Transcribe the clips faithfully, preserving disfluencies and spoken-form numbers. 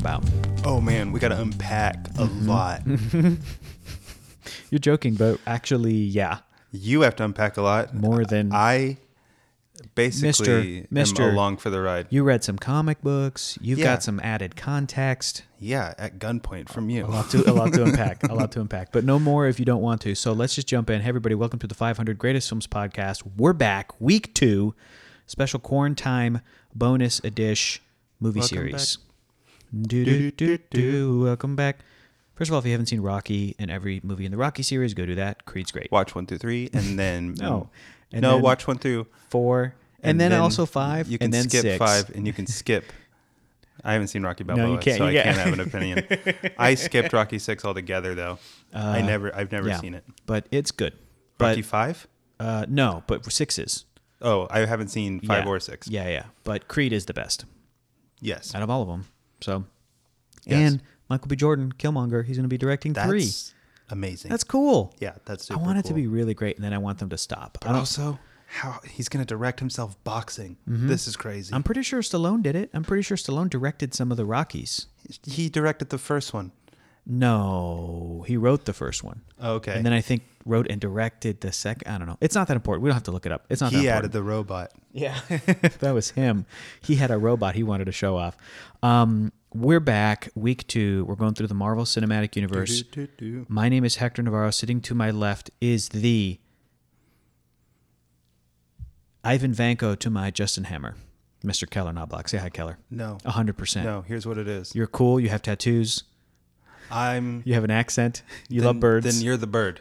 about? Oh man, we got to unpack a Mm-hmm. lot. You're joking, but actually, yeah. You have to unpack a lot. More than- I basically Mister am along for the ride. You read some comic books. You've Yeah. got some added context. Yeah, at gunpoint from you. A lot to a lot to unpack. A lot to unpack. But no more if you don't want to. So let's just jump in. Hey everybody, welcome to the five hundred Greatest Films Podcast. We're back, week two, special quarantine bonus edition movie Welcome series. Do do do do. Welcome back. First of all, if you haven't seen Rocky and every movie in the Rocky series, go do that. Creed's great. Watch one through three, and then No. And no, then watch one through four, and, then, also five, You can and then skip six. five, and you can skip. I haven't seen Rocky Balboa, you can't. so You I can't. can't have an opinion. I skipped Rocky six altogether, though. I never, I've never Yeah, seen it. but it's good. Rocky But five? uh, no, but sixes. Oh, I haven't seen five Yeah. or six. Yeah, yeah. But Creed is the best Yes, out of all of them. So, Yes. and Michael B. Jordan, Killmonger, he's going to be directing that's three. amazing. That's cool. yeah, that's I super want it cool. to be really great, and then I want them to stop. I But don't, also, how he's going to direct himself boxing. This is crazy. I'm pretty sure Stallone did it. I'm pretty sure Stallone directed some of the Rockies. he directed the first one. No, he wrote the first one. Okay. And then I think wrote and directed the second. I don't know. It's not that important. We don't have to look it up. It's not that he important. added the robot. Yeah, that was him. He had a robot he wanted to show off. Um, we're back, week two. We're going through the Marvel Cinematic Universe. Do-do-do-do. My name is Hector Navarro. Sitting to my left is the Ivan Vanko to my Justin Hammer, Mister Keller Knobloch. Say hi, Keller. No. A hundred percent. No, here's what it is. You're cool. You have tattoos. I'm. You have an accent. You then, love birds. Then you're the bird.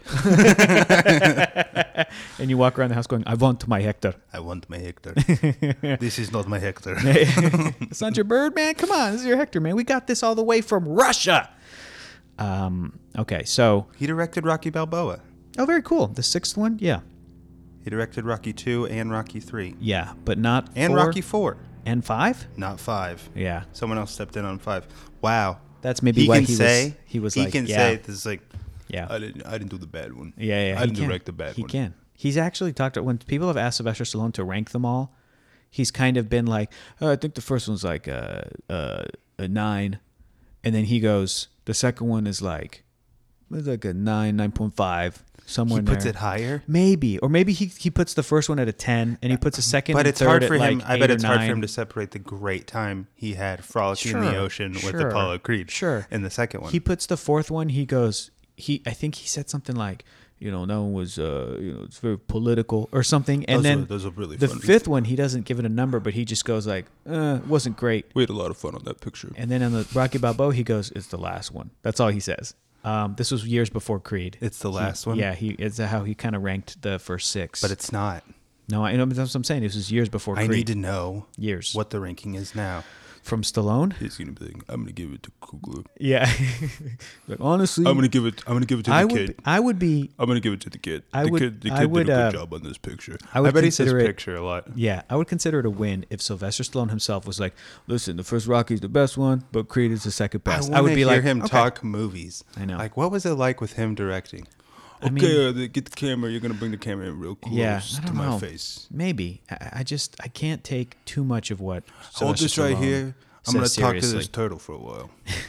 and you walk around the house going, "I want my Hector." I want my Hector. This is not my Hector. It's not your bird, man. Come on, this is your Hector, man. We got this all the way from Russia. Um. Okay, so He directed Rocky Balboa. oh, very cool. The sixth one, yeah, He directed Rocky two and Rocky three. yeah, but not And four Rocky four. and five. Not five. Yeah, Someone else stepped in on five. Wow. that's maybe He why can he say was. He was he like, can yeah, say this is like yeah, I didn't I didn't do the bad one. yeah, yeah. I he didn't can. direct the bad he one. can. He's actually talked when people have asked Sylvester Stallone to rank them all. He's kind of been like, oh, I think the first one's like a, a a nine, and then he goes, the second one is like, it's like a nine, nine point five, somewhere He in puts there. it higher. Maybe, or maybe he, he puts the first one at a ten, and he puts a second. But and it's third hard at for him. like I eight bet or it's hard for nine. him to separate the great time he had frolicking in the Sure, ocean with sure, Apollo Creed. sure. In the second one. He puts the fourth one. He goes. He I think he said something like, you know, that one was uh, you know, it's very political or something. And Those then are- those are really the fun. fifth one, he doesn't give it a number, but he just goes like, uh, it wasn't great. We had a lot of fun on that picture. And then on the Rocky Balboa, he goes, it's the last one. That's all he says. Um, this was years before Creed. It's the He- last one? Yeah, he it's how he kind of ranked the first six. But it's not. no, I know that's what I'm saying. This was years before I Creed. need to know years what the ranking is now. from Stallone. He's gonna be like, I'm gonna give it to Kugler. Yeah, like, honestly, I'm gonna give it. I'm gonna give it to the I kid. would I would be I'm gonna give it to the kid. I the would- kid, the I kid would, did a uh, good job on this picture. I would bet he says consider it- picture a lot. Yeah, I would consider it a win if Sylvester Stallone himself was like, "Listen, the first Rocky's the best one, but Creed is the second best." I, I, would wanna be hear like, him okay. talk movies. I know. Like, what was it like with him directing? I Okay, mean- uh, the- get the camera. You're gonna bring the camera in real close Yeah, I to don't my know. face. Maybe I, I just I can't take too much of what. Hold Sylvester this right Stallone here. I'm gonna says talk to seriously. this turtle for a while.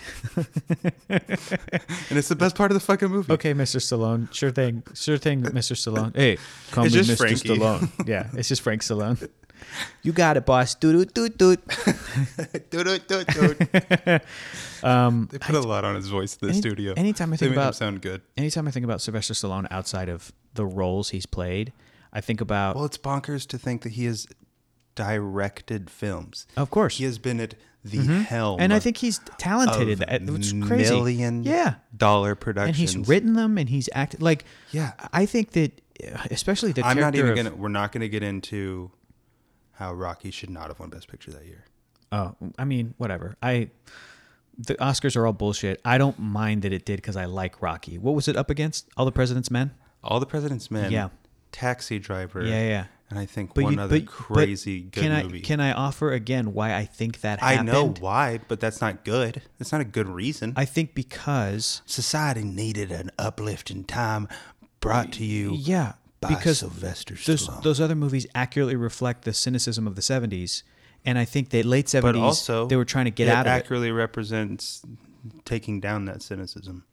And it's the best part of the fucking movie. Okay, Mister Stallone. Sure thing. Sure thing, Mister Stallone. Hey, call It's me just Mister Frankie. Stallone. Yeah, it's just Frank Stallone. You got it, boss. Doot doot doot. Doot, doot, doot, doot. Um, They put a lot on his voice in the any- studio. anytime I They think make him about- sound good. anytime I think about Sylvester Stallone outside of the roles he's played, I think about. Well, it's bonkers to think that he has directed films. Of course. He has been at the helm. And I think he's talented in of that. It's crazy. million Yeah. dollar And productions. he's written them and he's acted like Yeah. I think that uh, especially the I'm not character even of, gonna. We're not gonna get into how Rocky should not have won Best Picture that year. Oh, I mean, whatever. I the Oscars are all bullshit. I don't mind that it did because I like Rocky. What was it up against? All the President's Men? All the President's Men. Yeah. Taxi Driver. Yeah, yeah. And I think But one you, other but, crazy but good can movie. I can I offer again why I think that I happened? know why, but that's not good. That's not a good reason. I think because Society needed an uplifting time brought to you yeah, by because Sylvester those Stallone. those other movies accurately reflect the cynicism of the seventies, And I think that late seventies, But also, they were trying to get it out of it. accurately represents taking down that cynicism.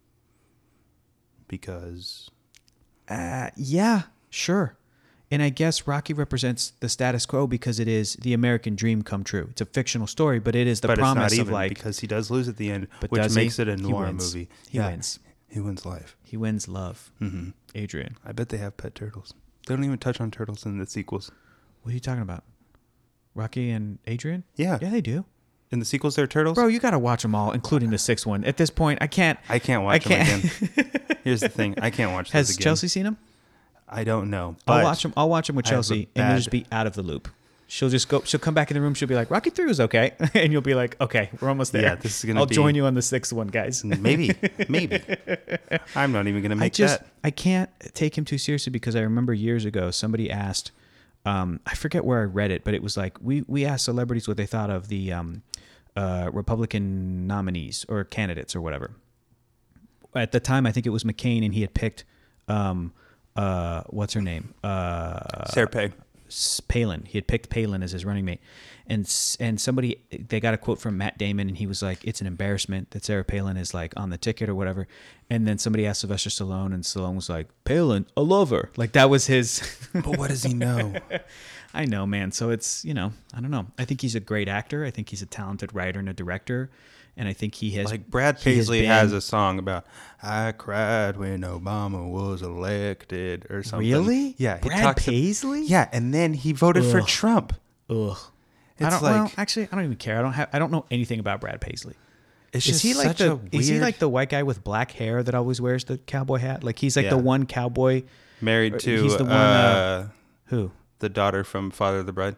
Because Uh, yeah, sure. And I guess Rocky represents the status quo because it is the American dream come true. It's a fictional story, but it is the but promise it's not of even, like. because he does lose at the end, But which does makes he? it a He noir wins. movie. He yeah, wins. He wins life. He wins love. Mm-hmm. Adrian. I bet they have pet turtles. They don't even touch on turtles in the sequels. What are you talking about? Rocky and Adrian? Yeah. Yeah, they do. In the sequels, they're turtles? Bro, you got to watch them all, including the sixth one. At this point, I can't. I can't watch I can't. them again. Here's the thing. I can't watch Has those again. Chelsea seen them? I don't know. I'll but watch them. I'll watch them with I have a Chelsea, and you'll just bad- be out of the loop. She'll just go. She'll come back in the room. She'll be like, "Rocky three was okay," and you'll be like, "Okay, we're almost there." Yeah, this is gonna I'll be- join you on the sixth one, guys. Maybe. Maybe. I'm not even going to I make just that. I can't take him too seriously because I remember years ago somebody asked, um, I forget where I read it, but it was like we we asked celebrities what they thought of the um, uh, Republican nominees or candidates or whatever. At the time, I think it was McCain, and he had picked um, uh, what's her name? Uh, Sarah Pay. S- Palin. He had picked Palin as his running mate, and s- and somebody they got a quote from Matt Damon, and he was like, "It's an embarrassment that Sarah Palin is like on the ticket or whatever." And then somebody asked Sylvester Stallone, and Stallone was like, "Palin, I love her." Like that was his. But what does he know? I know, man. So it's you know I don't know. I think he's a great actor. I think he's a talented writer and a director, and I think he has Like Brad he has Paisley been- has a song about "I cried when Obama was elected" or something. Really? Yeah. he Brad talks- Paisley? Yeah, and then he voted for Ugh. Trump. Ugh. I It's don't. well, like- actually, I don't even care. I don't have. I don't know anything about Brad Paisley. It's Is just he like such the? a weird. Is he like the white guy with black hair that always wears the cowboy hat? Like he's like the Yeah. one cowboy. married to he's the one, uh, uh, Who? the daughter from Father of the Bride?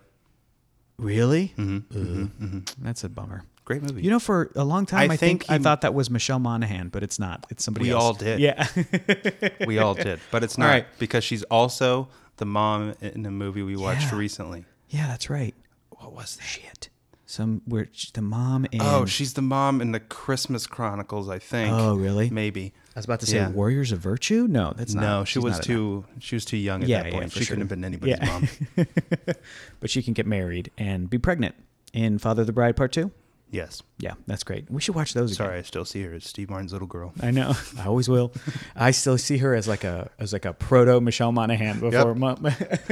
Really? Mm-hmm. Ugh. Mm-hmm. That's a bummer. Great movie. You know, for a long time, I I, think, think I he- thought that was Michelle Monaghan, but it's not. It's somebody We else. all did. Yeah. we all did, but it's All not right. because she's also the mom in a movie we watched Yeah. recently. Yeah, that's right. What was that? Shit. Some where the mom in. Oh, she's the mom in the Christmas Chronicles, I think. Oh, really? Maybe. I was about to say Yeah. Warriors of Virtue. No, that's not. No, she she's was not in too. She was too young at Yeah, that yeah, point. for she sure. couldn't have been anybody's Yeah. mom. that. But she can get married and be pregnant in Father of the Bride Part Two. Yes. Yeah, that's great. We should watch those again. Sorry, I still see her as Steve Martin's little girl. I know. I always will. I still see her as like a as like a proto Michelle Monaghan before. Mom.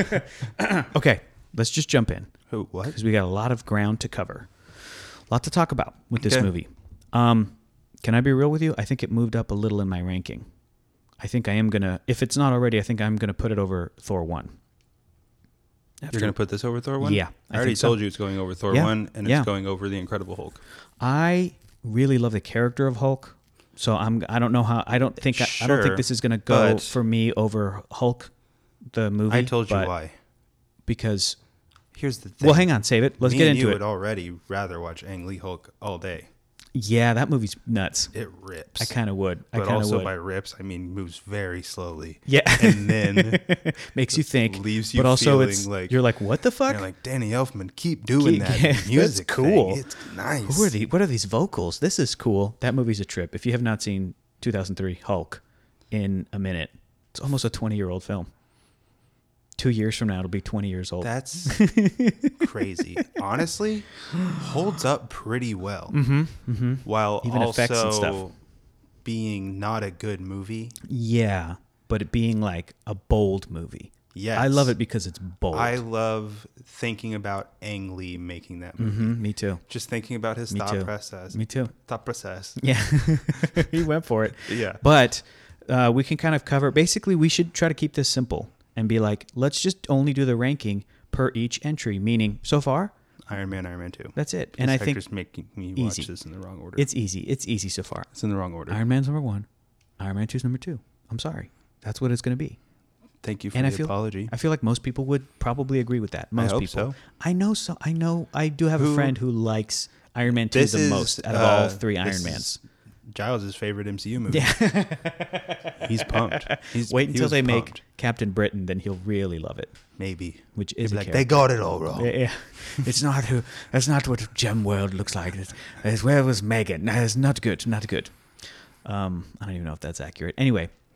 Okay, let's just jump in Who? What? because we got a lot of ground to cover, a lot to talk about with this Okay. movie. Um, can I be real with you? I think it moved up a little in my ranking. I think I am gonna, if it's not already, I think I'm gonna put it over Thor one. After- You're gonna put this over Thor one? Yeah, I, I already think so. told you it's going over Thor Yeah, one, and yeah. it's going over the Incredible Hulk. I really love the character of Hulk, so I'm. I don't know how. I don't think. I, I don't Sure, think this is gonna go but- for me over Hulk, the movie. I told you but- why. Because. Here's the thing. Well, hang on, save it. Let's Me get and into you it. would already rather watch Ang Lee Hulk all day. Yeah, that movie's nuts. It rips. I kind of would. I But kind of also would. by rips, I mean moves very slowly. Yeah, And then makes you think. leaves you but also, feeling it's like- you're like, what the fuck? you're like, Danny Elfman, keep doing Keep- that yeah, that's music. cool. thing. It's nice. Who are the? What are these vocals? This is cool. That movie's a trip. If you have not seen two thousand three Hulk in a minute, it's almost a twenty year old film. Two years from now, it'll be twenty years old. That's crazy. Honestly, holds up pretty well. mm-hmm, mm-hmm. While Even effects and stuff. also being not a good movie. Yeah, but it being like a bold movie. Yes. I love it because it's bold. I love thinking about Ang Lee making that movie. hmm Me too. Just thinking about his Me thought too. process. Me too. Thought process. Yeah, he went for it. Yeah. But uh, we can kind of cover. Basically, we should try to keep this simple and be like, let's just only do the ranking per each entry. Meaning, so far, Iron Man, Iron Man two. that's it. And I think Hector's making me easy. watch this in the wrong order. it's easy. It's easy so far. It's in the wrong order. Iron Man's number one. Iron Man two's number two. I'm sorry. That's what it's going to be. Thank you for And the I feel, apology. I feel like most people would probably agree with that. Most hope people. so. I know. So I know. I do have a Who- friend who likes Iron Man two This the is, most out of uh, all three this Iron is Mans. Giles' favorite M C U movie. Yeah. He's pumped. He's, Wait he until was they pumped. make Captain Britain, then he'll really love it. Maybe. Which He'd is be a like, character. they got it all wrong. Yeah, yeah. It's not who. That's not what Gem World looks like. It's, it's where was Megan? No, it's not good. Not good. Um, I don't even know if that's accurate. Anyway,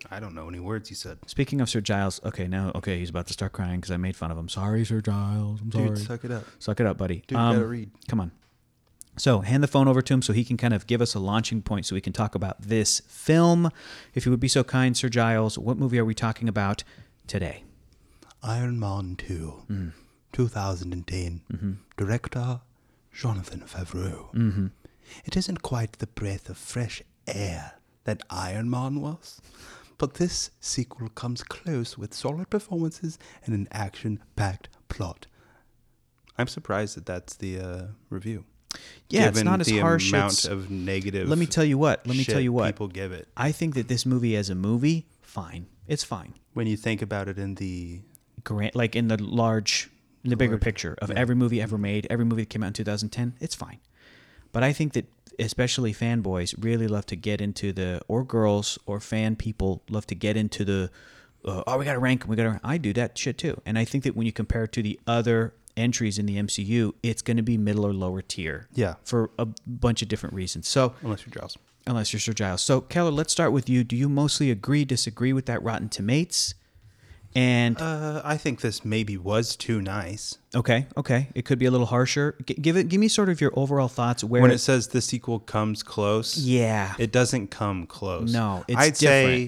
I don't know any words he said. Speaking of Sir Giles, okay, now, okay, he's about to start crying because I made fun of him. Sorry, Sir Giles. I'm sorry. Dude, suck it up. Suck it up, buddy. Dude, um, you gotta read. Come on. So hand the phone over to him so he can kind of give us a launching point so we can talk about this film. If you would be so kind, Sir Giles, what movie are we talking about today? Iron Man two, mm. two thousand ten. Mm-hmm. Director, Jonathan Favreau. Mm-hmm. It isn't quite the breath of fresh air that Iron Man was, but this sequel comes close with solid performances and an action-packed plot. I'm surprised that that's the uh, review. Yeah, it's not as harsh. The amount it's, of negative. Let me tell you what. Let me tell you what. People give it. I think that this movie, as a movie, fine. It's fine. When you think about it in the Grant, like in the large, in the bigger picture of yeah. every movie ever made, every movie that came out in two thousand ten, it's fine. But I think that especially fanboys really love to get into the, or girls or fan people love to get into the, uh, oh, we got to rank them. We got to. I do that shit too. And I think that when you compare it to the other entries in the M C U, it's going to be middle or lower tier. Yeah. For a bunch of different reasons. So unless you're Giles. Unless you're Sir Giles. So Keller, let's start with you. Do you mostly agree, disagree with that Rotten Tomatoes? And uh, I think this maybe was too nice. Okay, okay. It could be a little harsher. G- give it. Give me sort of your overall thoughts. Where when it says the sequel comes close, yeah, it doesn't come close. No, it's I'd different. say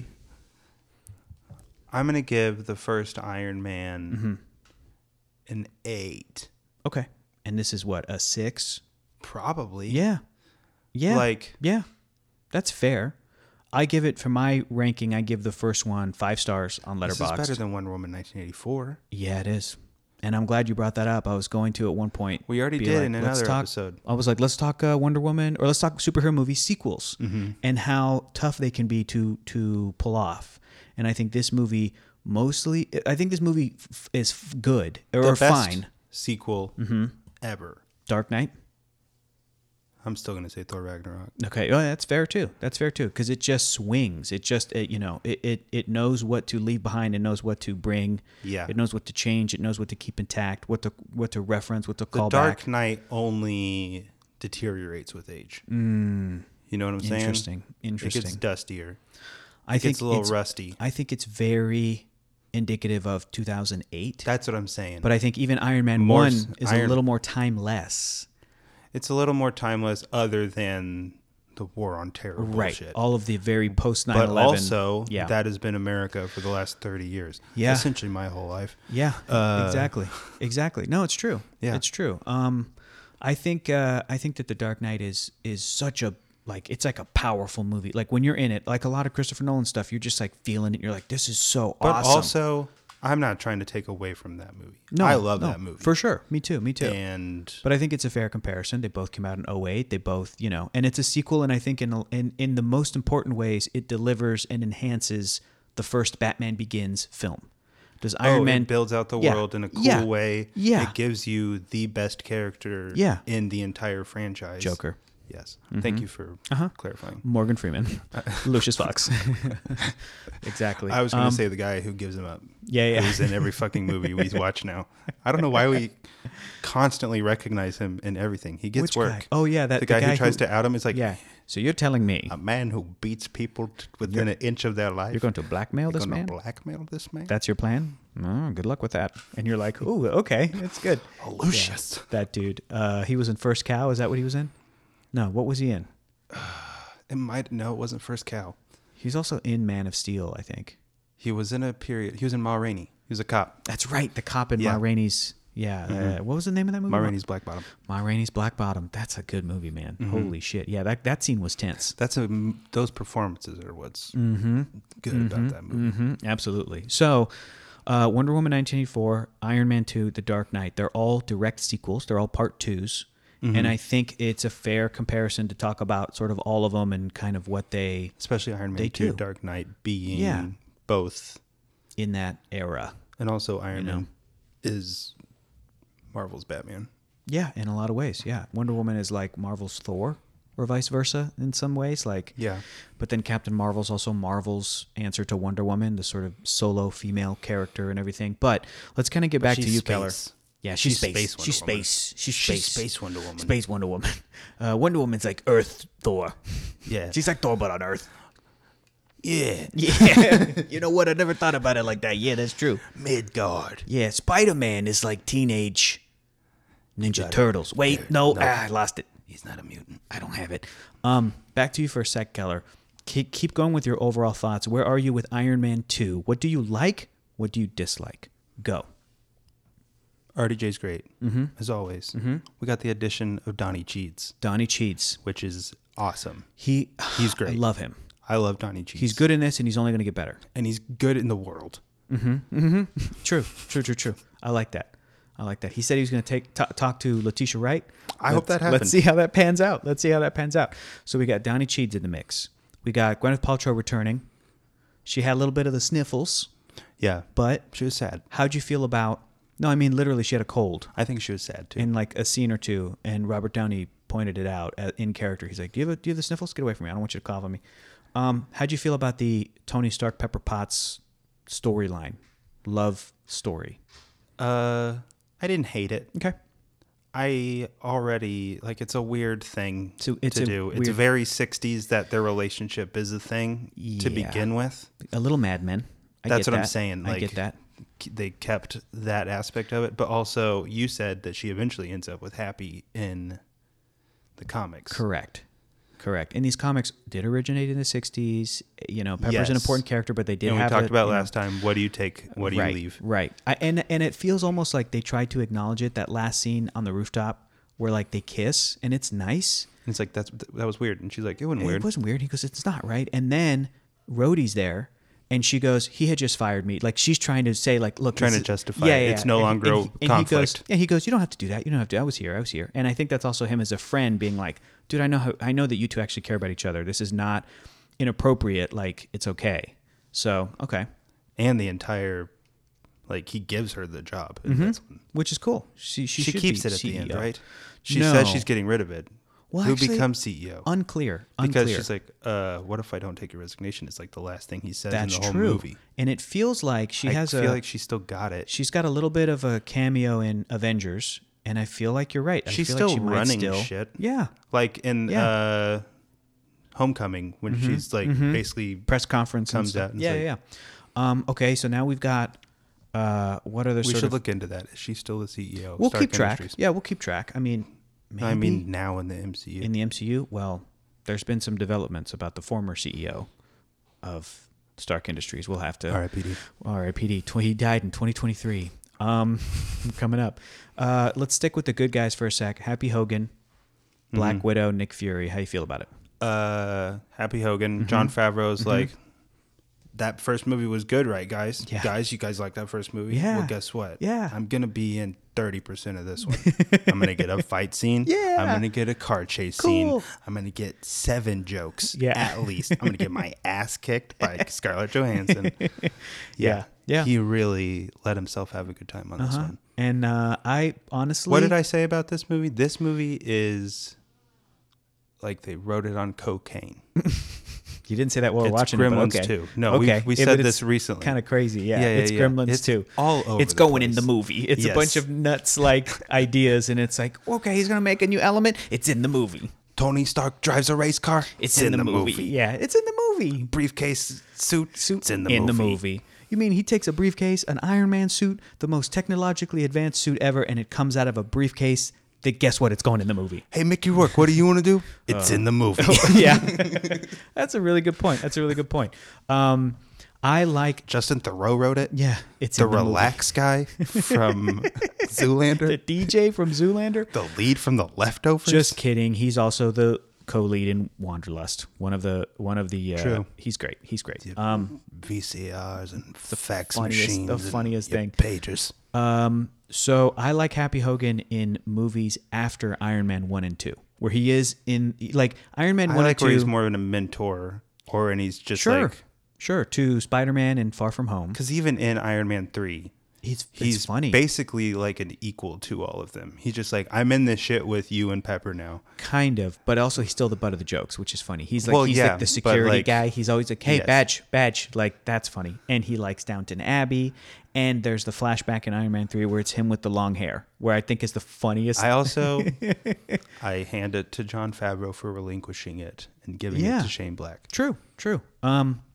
I'm gonna give the first Iron Man mm-hmm. an eight. Okay, and this is what, a six? Probably. Yeah, yeah. Like yeah, that's fair. I give it, for my ranking, I give the first one five stars on Letterboxd. This is better than Wonder Woman nineteen eighty-four. Yeah, it is. And I'm glad you brought that up. I was going to at one point. We already be did like, in let's another talk, episode. I was like, let's talk uh, Wonder Woman, or let's talk superhero movie sequels mm-hmm. and how tough they can be to to pull off. And I think this movie mostly, I think this movie f- is f- good or the best fine. Sequel mm-hmm. ever. Dark Knight. I'm still gonna say Thor Ragnarok. Okay, oh, that's fair too. That's fair too, because it just swings. It just, it, you know, it, it it knows what to leave behind. It knows what to bring. Yeah. It knows what to change. It knows what to keep intact. What to what to reference. What to The call Dark back. Knight only deteriorates with age. Mm, you know what I'm saying? interesting. Interesting. It gets dustier. I it think gets a little it's, rusty. I think it's very indicative of two thousand eight. That's what I'm saying. But I think even Iron Man More one s- is Iron- a little more timeless. It's a little more timeless, other than the War on Terror Right. bullshit. All of the very post nine But eleven. also, yeah. that has been America for the last thirty years. Yeah. Essentially my whole life. Yeah, Uh, exactly. Exactly. No, it's true. Yeah. It's true. Um, I think uh, I think that The Dark Knight is is such a, like, it's like a powerful movie. Like when you're in it, like a lot of Christopher Nolan stuff, you're just like feeling it. You're like, this is so But awesome. also, I'm not trying to take away from that movie. no, I love no, that movie. for sure. Me too. Me too. And But I think it's a fair comparison. They both came out in oh eight. They both, you know, and it's a sequel. And I think in in in the most important ways, it delivers and enhances the first Batman Begins film. Does Iron oh, Man it builds out the Yeah. world in a cool Yeah. way. Yeah. It gives you the best character Yeah. in the entire franchise. Joker? Yes. Thank you for Uh-huh. clarifying. Morgan Freeman, Lucius Fox. Exactly. I was going to Um, say the guy who gives him up. Yeah, yeah. Who's in every fucking movie we watch now. I don't know why we constantly recognize him in everything. He gets Which work. guy? Oh yeah, that The guy, who tries to out him is like, Yeah. So you're telling me a man who beats people t- within an inch of their life. you're going to blackmail You're this gonna man? blackmail this man? That's your plan? Oh, good luck with that. And you're like, ooh, okay, it's good. Lucius. Yeah, that dude. Uh, he was in First Cow. Is that what he was in? No, what was he in? It might, no, it wasn't First Cow. He's also in Man of Steel, I think. He was in a period, he was in Ma Rainey. He was a cop. That's right, the cop in Yeah. Ma Rainey's. Yeah, uh, what was the name of that movie? Ma Rainey's Black Bottom. Ma Rainey's Black Bottom. That's a good movie, man. Holy shit. Yeah, that that scene was tense. That's a, those performances are what's Mm-hmm. good about that movie. Mm-hmm. Absolutely. So, uh, Wonder Woman nineteen eighty-four, Iron Man two, The Dark Knight, they're all direct sequels. They're all part twos. Mm-hmm. And I think it's a fair comparison to talk about sort of all of them and kind of what they, Especially Iron They Man two, do. Dark Knight being Yeah. both. in that era. And also Iron You know. Man is Marvel's Batman. Yeah, in a lot of ways. Yeah. Wonder Woman is like Marvel's Thor or vice versa in some ways. Like, Yeah. but then Captain Marvel's also Marvel's answer to Wonder Woman, the sort of solo female character and everything. But let's kind of get back to she's you, space. Keller. Yeah, she's, She's space. space Wonder she's Woman. space. She's She's space. Space Wonder Woman. Space Wonder Woman. Uh, Wonder Woman's like Earth Thor. Yeah. She's like Thor, but on Earth. Yeah. Yeah. You know what? I never thought about it like that. Yeah, that's true. Midgard. Yeah, Spider-Man is like teenage Ninja got it. Turtles. Wait, There- no, no. Ah, I lost it. He's not a mutant. I don't have it. Um, back to you for a sec, Keller. Keep, keep going with your overall thoughts. Where are you with Iron Man two? What do you like? What do you dislike? Go. R D J's great, Mm-hmm. as always. Mm-hmm. We got the addition of Donnie Cheats, Donnie Cheats. which is awesome. He, He's great. I love him. I love Donnie Cheats. He's good in this, and he's only going to get better. And he's good in the world. True, true, true, true. I like that. I like that. He said he was going to take t- talk to Letitia Wright. I hope Let's- that happens. Let's see how that pans out. Let's see how that pans out. So we got Donnie Cheeds in the mix. We got Gwyneth Paltrow returning. She had a little bit of the sniffles, Yeah. but She was sad. how'd you feel about? No, I mean literally, she had a cold I think she was sad, too. in like a scene or two, and Robert Downey pointed it out at, in character. He's like, "Do you have a, do you have the sniffles? Get away from me! I don't want you to cough on me." Um, how'd you feel about the Tony Stark Pepper Potts storyline, love story? uh, I didn't hate it. Okay. I already, like, it's a weird thing So it's to a do. It's weird- very sixties that their relationship is a thing to Yeah. begin with. A little Mad Men. I That's get what I'm that. saying. I Like, get that. They kept that aspect of it, but also you said that she eventually ends up with Happy in the comics. Correct. Correct. And these comics did originate in the sixties. You know, Pepper's an Yes. important character, but they did And we have talked a- about you know, last time. What do you take? What do right, you leave? Right. I, and and it feels almost like they tried to acknowledge it. That last scene on the rooftop where like they kiss, and it's nice. And it's like that's that was weird. And she's like, it wasn't weird. It wasn't weird. He goes, it's not right. And then Rhodey's there, and she goes, he had just fired me. Like she's trying to say, like, look, Trying this to is- justify it. It's no And- longer and he- and conflict. He goes, yeah, he goes, you don't have to do that. You don't have to. I was here. I was here. And I think that's also him as a friend being like, dude, I know how, I know that you two actually care about each other. This is not inappropriate. Like it's okay. So okay, And the entire, like, he gives her the job. And that's when- which is cool. She she, she should keeps be it at the end, C E O. right? She No. says she's getting rid of it. Well, Who actually, becomes C E O? Unclear. Because Unclear. she's like, uh, what if I don't take your resignation? It's like the last thing he says That's in the whole true. movie. And it feels like she I has feel a like she still got it. she's got a little bit of a cameo in Avengers, and I feel like you're right. I She's feel still like she might running still, shit. Yeah. Like in Yeah. uh, Homecoming, when she's like basically Press conference and Comes stuff. out and yeah, it's yeah, yeah. Um, okay, so now we've got uh, what other we sort should of look into that. Is she still the C E O? of we'll Stark keep track. Industries? Yeah, we'll keep track. I mean, maybe I mean, now in the M C U. in the M C U. Well, there's been some developments about the former C E O of Stark Industries. We'll have to. R I P D. R I P D. Tw- He died in twenty twenty-three. Um, coming up. Uh, let's stick with the good guys for a sec. Happy Hogan, Black Mm-hmm. Widow, Nick Fury. How you feel about it? Uh, Happy Hogan. Mm-hmm. John Favreau's like, that first movie was good, right, guys? Yeah. Guys, you guys like that first movie? Yeah. Well, guess what? Yeah. I'm going to be in thirty percent of this one. I'm going to get a fight scene. Yeah. I'm going to get a car chase Cool. scene. I'm going to get seven jokes Yeah. at least. I'm going to get my ass kicked by Scarlett Johansson. Yeah. Yeah. He really let himself have a good time on this Uh-huh. one. And uh, I honestly, What did I say about this movie? This movie is like they wrote it on cocaine. You didn't say that while we're It's watching Gremlins it, but okay. two. No, we- we said this recently. Kind of crazy, yeah. Yeah, yeah, it's yeah. Gremlins It's too. all over It's the going in place. the movie. It's a Yes. bunch of nuts like ideas, and it's like, okay, he's gonna make a new element. It's in the movie. Tony Stark drives a race car. It's, in, the, movie. Yeah, it's in the movie. Briefcase suit. Suit It's in the in movie. the movie. You mean he takes a briefcase, an Iron Man suit, the most technologically advanced suit ever, and it comes out of a briefcase? That guess what? It's going in the movie. Hey, Mickey Rourke, what do you want to do? It's in the movie. Yeah, that's a really good point. That's a really good point. Um, I like. Justin Theroux wrote it. Yeah, it's The in the movie. relax guy from Zoolander. The D J from Zoolander. The lead from The Leftovers. Just kidding. He's also the co-lead in Wanderlust. One of the one of the. Uh, True. He's great. He's great. Um, V C Rs and fax funniest- machines. the and funniest your thing. Pagers. um. So I like Happy Hogan in movies after Iron Man one and two, where he is in like Iron Man I one like and two. where he's more of a mentor, or and he's just sure, like, sure. To Spider-Man and Far From Home. because even in Iron Man three, He's he's it's funny. basically like an equal to all of them. He's just like, I'm in this shit with you and Pepper now. Kind of, but also he's still the butt of the jokes, which is funny. He's like Well, he's yeah, like the but, security like- guy. He's always like, "Hey, Yes. badge, badge!" Like that's funny. And he likes Downton Abbey. And there's the flashback in Iron Man three where it's him with the long hair, where I think is the funniest. I also, I hand it to John Favreau for relinquishing it and giving Yeah. it to Shane Black. True, true. Um,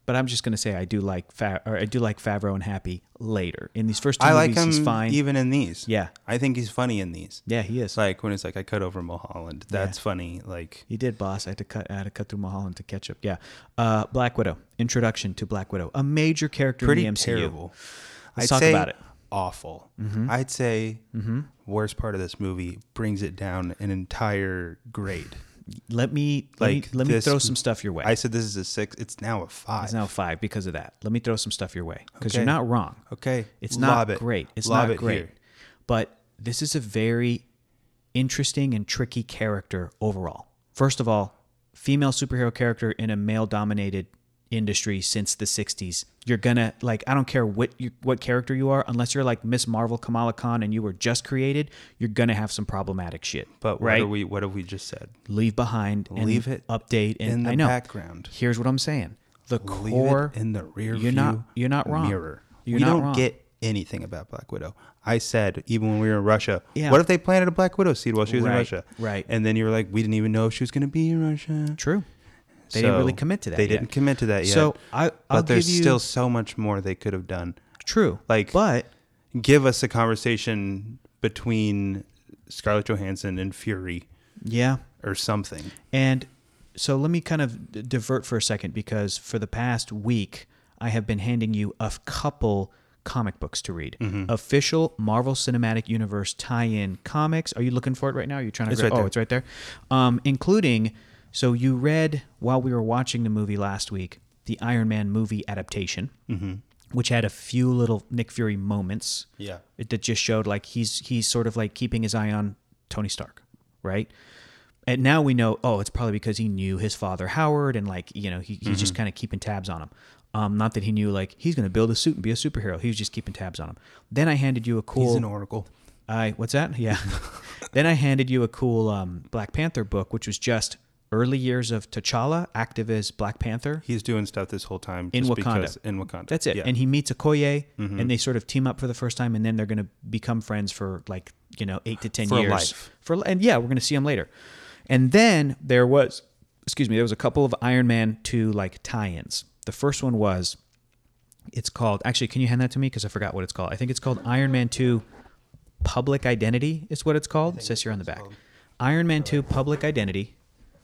but I'm just gonna say I do like Fa- or I do like Favreau and Happy later. In these first two I movies, like him he's fine. even in these. Yeah, I think he's funny in these. yeah, he is. Like when it's like I cut over Mulholland. That's Yeah. funny. Like He did, boss. I had to cut. I had to cut through Mulholland to catch up. Yeah. Uh, Black Widow. Introduction to Black Widow, a major character pretty in the M C U. terrible. Let's I'd talk say about it. awful. Mm-hmm. I'd say Mm-hmm. worst part of this movie brings it down an entire grade. Let me let Like me, let me this- throw some stuff your way. I said this is a six. It's now a five. It's now five because of that. Let me throw some stuff your way because Okay. you're not wrong. Okay. It's Lob not it. great. It's Lob not it great. here. But this is a very interesting and tricky character overall. First of all, female superhero character in a male-dominated industry since the sixties. You're gonna like I don't care what you, what character you are, unless you're like Miss Marvel, Kamala Khan, and you were just created. You're gonna have some problematic shit. But what right? are we? What have we just said? Leave behind and Leave it update and in the I know. background. Here's what I'm saying. The Leave core it in the rear you're view not you're not wrong. mirror. You're we not don't wrong. get anything about Black Widow. I said even when we were in Russia, Yeah. what if they planted a Black Widow seed while she was Right, in Russia? right. And then you were like, we didn't even know if she was going to be in Russia. True. They didn't So really commit to that They yet. didn't commit to that yet. So I, I'll but there's give you, still so much more they could have done. true. Like, but give us a conversation between Scarlett Johansson and Fury yeah, or something. and so let me kind of d- divert for a second because for the past week I have been handing you a couple comic books to read. Mm-hmm. Official Marvel Cinematic Universe tie-in comics. Are you looking for it right now? Are you trying to? It's grab- right oh, there. it's right there. Um, including, so you read while we were watching the movie last week, the Iron Man movie adaptation, Mm-hmm. which had a few little Nick Fury moments. Yeah. It that just showed like he's he's sort of like keeping his eye on Tony Stark, right? And now we know, oh, it's probably because he knew his father Howard, and like you know he, he's Mm-hmm. just kind of keeping tabs on him. Um, not that he knew like he's going to build a suit and be a superhero. He was just keeping tabs on him. Then I handed you a cool. He's an oracle. I what's that? Yeah. Then I handed you a cool um, Black Panther book, which was just early years of T'Challa, active as Black Panther. He's doing stuff this whole time In just Wakanda. because in Wakanda. That's it. Yeah. And he meets Okoye, Mhm. and they sort of team up for the first time, and then they're going to become friends for like you know eight to ten For years. life. For and yeah, we're going to see him later. And then there was, excuse me, there was a couple of Iron Man two like tie-ins. The first one was, it's called. Actually, can you hand that to me because I forgot what it's called. I think it's called Iron Man two Public Identity. Is what it's called. It says here on the back. called. Iron Man two Public Identity.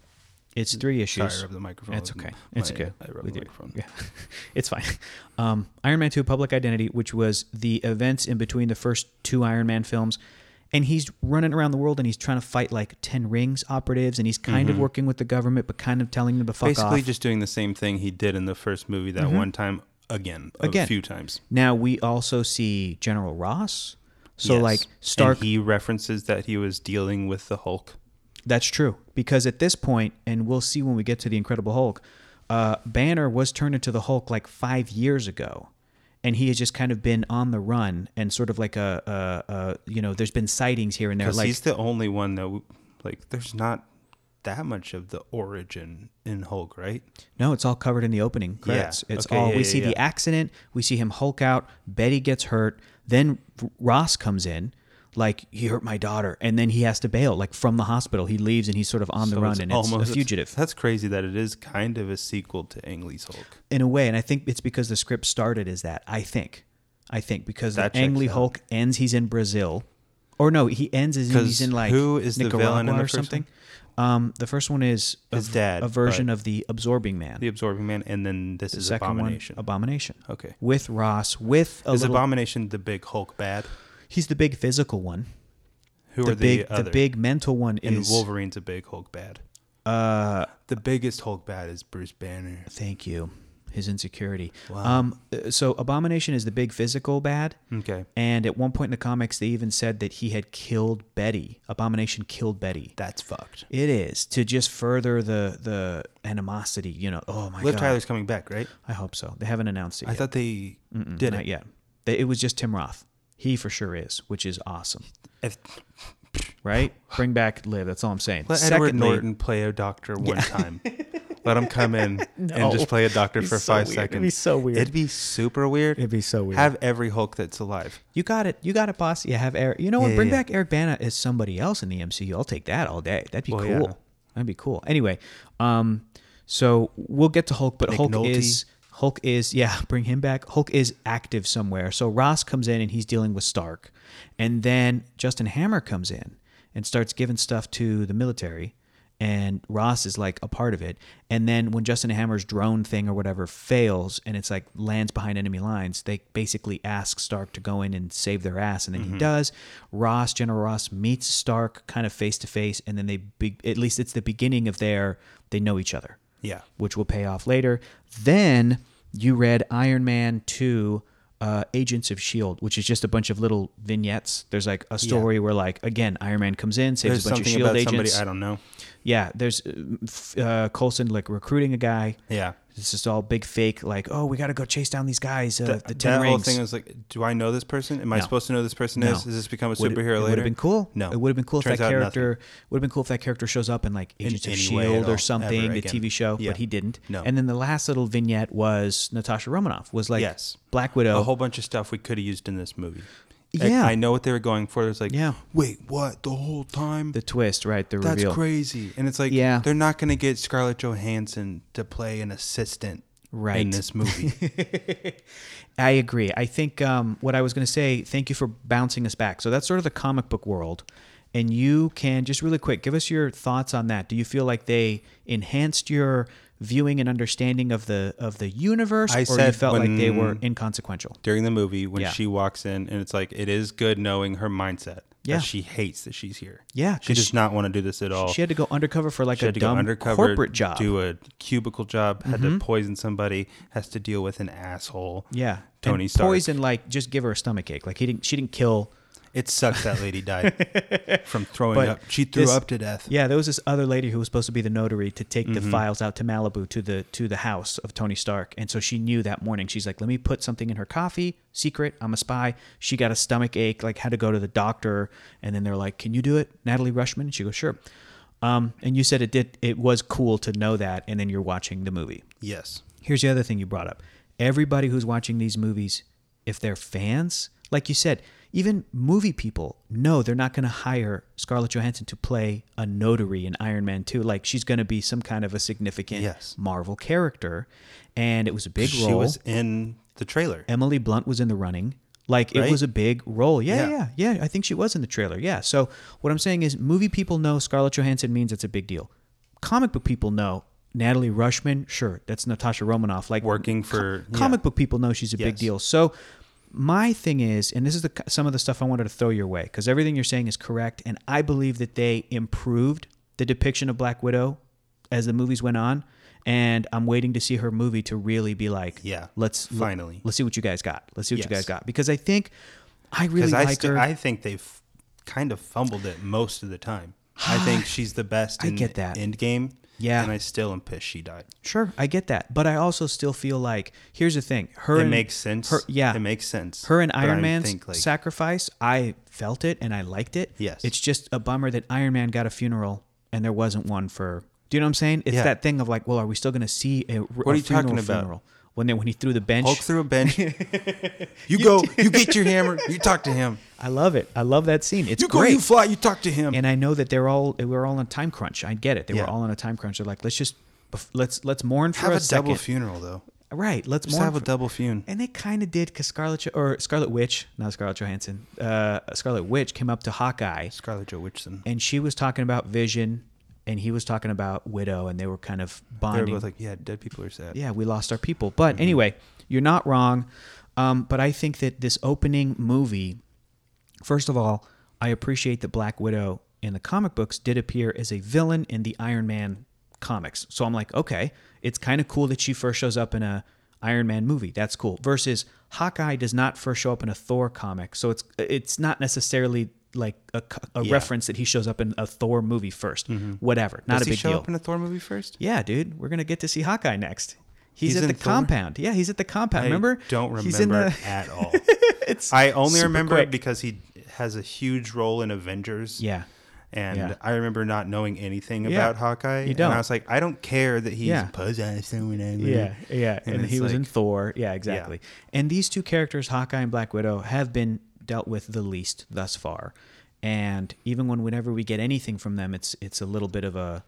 It's three issues. Sorry, I rubbed the microphone. It's with okay. my- It's okay. I rubbed With the you. microphone. Yeah, it's fine. Um, Iron Man two Public Identity, which was the events in between the first two Iron Man films. And he's running around the world and he's trying to fight like ten rings operatives and he's kind of working with the government, but kind of telling them to fuck Mm-hmm. Basically off. just doing the same thing he did in the first movie that Mhm. one time again, Again. a few times. Now we also see General Ross. So Yes. like Stark, And he references that he was dealing with the Hulk. that's true. Because at this point, and we'll see when we get to the Incredible Hulk, uh, Banner was turned into the Hulk like five years ago. And he has just kind of been on the run and sort of like a, a, a you know, there's been sightings here and there. Because Like, he's the only one that, w- like, there's not that much of the origin in Hulk, right? no, it's all covered in the opening credits. Yeah. It's Okay, all, yeah, we yeah, see the yeah. accident, we see him Hulk out, Betty gets hurt, then Ross comes in, like, he hurt my daughter, and then he has to bail, like, from the hospital. He leaves and he's sort of on the So run, it's and it's a fugitive. That's crazy that it is kind of a sequel to Ang Lee's Hulk. In a way, and I think it's because the script started as that, I think. I think because That the Ang checks Lee out. Hulk ends, he's in Brazil. Or no, he ends as in, 'Cause he's in like who is the Nicaragua villain in the or first something. Um, the first one is a, His dad, a version but- of the Absorbing Man. The Absorbing Man, and then this the is second Abomination. one, Abomination. Okay. With Ross, with a Is little, Abomination the big Hulk bad? he's the big physical one. Who the are big, the other? the big mental one and is Wolverine's a big Hulk bad. Uh, The biggest Hulk bad is Bruce Banner. thank you. His insecurity. Wow. Um, uh, so Abomination is the big physical bad. Okay. And at one point in the comics, they even said that he had killed Betty. Abomination killed Betty. That's fucked. It is to just further the the animosity. You know. Oh my Liv god. Tyler's coming back, right? I hope so. They haven't announced it I yet. thought they Mm-mm, did not it. yet. They, it was just Tim Roth. He for sure is, which is awesome. If, Right? Bring back Liv. That's all I'm saying. let Edward Secondly, Norton play a doctor one time. Let him come in No. and just play a doctor It'd for be so five weird. seconds. It'd be so weird. It'd be super weird. It'd be so weird. Have every Hulk that's alive. You got it. You got it, boss. Yeah, have Eric. You know what? Yeah, Bring yeah. back Eric Bana as somebody else in the M C U. I'll take that all day. That'd be Well, cool. yeah. That'd be cool. Anyway, um, so we'll get to Hulk, but Nick Hulk Nolte. is Hulk is, yeah, bring him back. Hulk is active somewhere. So Ross comes in and he's dealing with Stark. And then Justin Hammer comes in and starts giving stuff to the military. And Ross is like a part of it. And then when Justin Hammer's drone thing or whatever fails and it's like lands behind enemy lines, they basically ask Stark to go in and save their ass. And then Mm-hmm. he does. Ross, General Ross meets Stark kind of face to face. And then they, be, at least it's the beginning of their, they know each other. Yeah. Which will pay off later. Then you read Iron Man two, uh, Agents of S H I E L D, which is just a bunch of little vignettes. There's like a story Yeah. where like, again, Iron Man comes in, saves There's a bunch of something S H I E L D about agents. somebody I don't know. Yeah, there's uh, Coulson like recruiting a guy. Yeah. It's just all big fake, like, oh, we got to go chase down these guys. Uh, That, the Ten that Rings. whole thing was like, do I know this person? Am I No. supposed to know this person No. is? Does this become a Would- superhero it later? would have been cool. No. It would have been cool if Turns that out character would have been cool if that character shows up in like Agents of any S H I E way L at D all, or something, ever the again. T V show, Yeah. but he didn't. No. And then the last little vignette was Natasha Romanoff. Was like Yes. Black Widow. A whole bunch of stuff we could have used in this movie. Yeah. I, I know what they were going for. It's like, Yeah. wait, what? The whole time? The twist, right? The That's reveal. crazy. And it's like, Yeah. they're not going to get Scarlett Johansson to play an assistant Right. in this movie. I agree. I think um, what I was going to say, thank you for bouncing us back. So that's sort of the comic book world. And you can just really quick give us your thoughts on that. Do you feel like they enhanced your viewing and understanding of the of the universe, I or you said felt like they were when- inconsequential? During the movie, when Yeah. she walks in, and it's like, it is good knowing her mindset. Yeah. That she hates that she's here. Yeah, She 'cause does she- not want to do this at all. She had to go undercover for like She a had to go dumb undercover, corporate job. do a cubicle job, had to poison somebody, has to deal with an asshole. yeah, Tony and Stark. poison, like just give her a stomach ache. Like he didn't. She didn't kill. It sucks that lady died from throwing But up. She threw this- up to death. Yeah, there was this other lady who was supposed to be the notary to take the Mm-hmm. files out to Malibu to the to the house of Tony Stark. And so she knew that morning. She's like, let me put something in her coffee. Secret. I'm a spy. She got a stomach ache, like had to go to the doctor. And then they're like, can you do it, Natalie Rushman? And she goes, sure. Um, and you said it did. It was cool to know that. And then you're watching the movie. Yes. Here's the other thing you brought up. Everybody who's watching these movies, if they're fans, like you said, even movie people know they're not going to hire Scarlett Johansson to play a notary in Iron Man two. Like she's going to be some kind of a significant Yes. Marvel character. And it was a big She role. was in the trailer. Emily Blunt was in the running. Like it Right? was a big role. Yeah, Yeah. yeah, yeah. I think she was in the trailer. Yeah. So what I'm saying is movie people know Scarlett Johansson means it's a big deal. Comic book people know Natalie Rushman, sure, that's Natasha Romanoff. Like Working for- co- comic yeah. book people know she's a big Yes. deal. So my thing is, and this is the some of the stuff I wanted to throw your way, because everything you're saying is correct, and I believe that they improved the depiction of Black Widow as the movies went on, and I'm waiting to see her movie to really be like, Yeah, let's finally. let's see what you guys got. Let's see what you Yes. guys got, because I think I really Because I, like st- her. I think they've kind of fumbled it most of the time. I think she's the best I in get that. Endgame. Yeah. And I still am pissed she died. Sure, I get that, but I also still feel like here's the thing: her It and- makes sense. Her, yeah, It makes sense. Her and But Iron I Man's think, like- sacrifice, I felt it and I liked it. Yes. It's just a bummer that Iron Man got a funeral and there wasn't one for. Do you know what I'm saying? It's Yeah. that thing of like, well, are we still going to see a, What are you talking about? Funeral? When they, when he threw the bench. Hulk through a bench. you go. You get your hammer. You talk to him. I love it. I love that scene. It's You go. great. You fly. You talk to him. And I know that they're all we were all on a time crunch. I get it. They Yeah. were all on a time crunch. They're like, let's just let's let's mourn for have a, a, double second. funeral though. Right. Let's Just mourn have a for- double funeral. And they kind of did because Scarlet Jo- or Scarlet Witch, not Scarlett Johansson. Uh, Scarlet Witch came up to Hawkeye, Scarlett Johansson. and she was talking about Vision, and he was talking about Widow, and they were kind of They were bonding. both like, yeah, dead people are sad. Yeah, we lost our people. But Mm-hmm. anyway, you're not wrong. Um, but I think that this opening movie, first of all, I appreciate that Black Widow in the comic books did appear as a villain in the Iron Man comics. So I'm like, okay, it's kind of cool that she first shows up in a Iron Man movie. That's cool. Versus Hawkeye does not first show up in a Thor comic. So it's it's not necessarily like a, a Yeah. reference that he shows up in a Thor movie 1st Whatever. Not Does a he big show deal. up in a Thor movie first? Yeah, dude, we're gonna get to see Hawkeye next. He's, He's at in the Thor? compound. Yeah, he's at the compound. I remember? don't remember He's in the, at all. it's I only super remember quick. it because he has a huge role in Avengers. Yeah, And Yeah. I remember not knowing anything Yeah. about Hawkeye. You don't. And I was like, I don't care that he's Yeah. possessed or whatever. yeah, yeah. And, And he it's was in like- Thor. Yeah, exactly. And these two characters, Hawkeye and Black Widow, have been dealt with the least thus far. And even when whenever we get anything from them, it's it's a little bit of a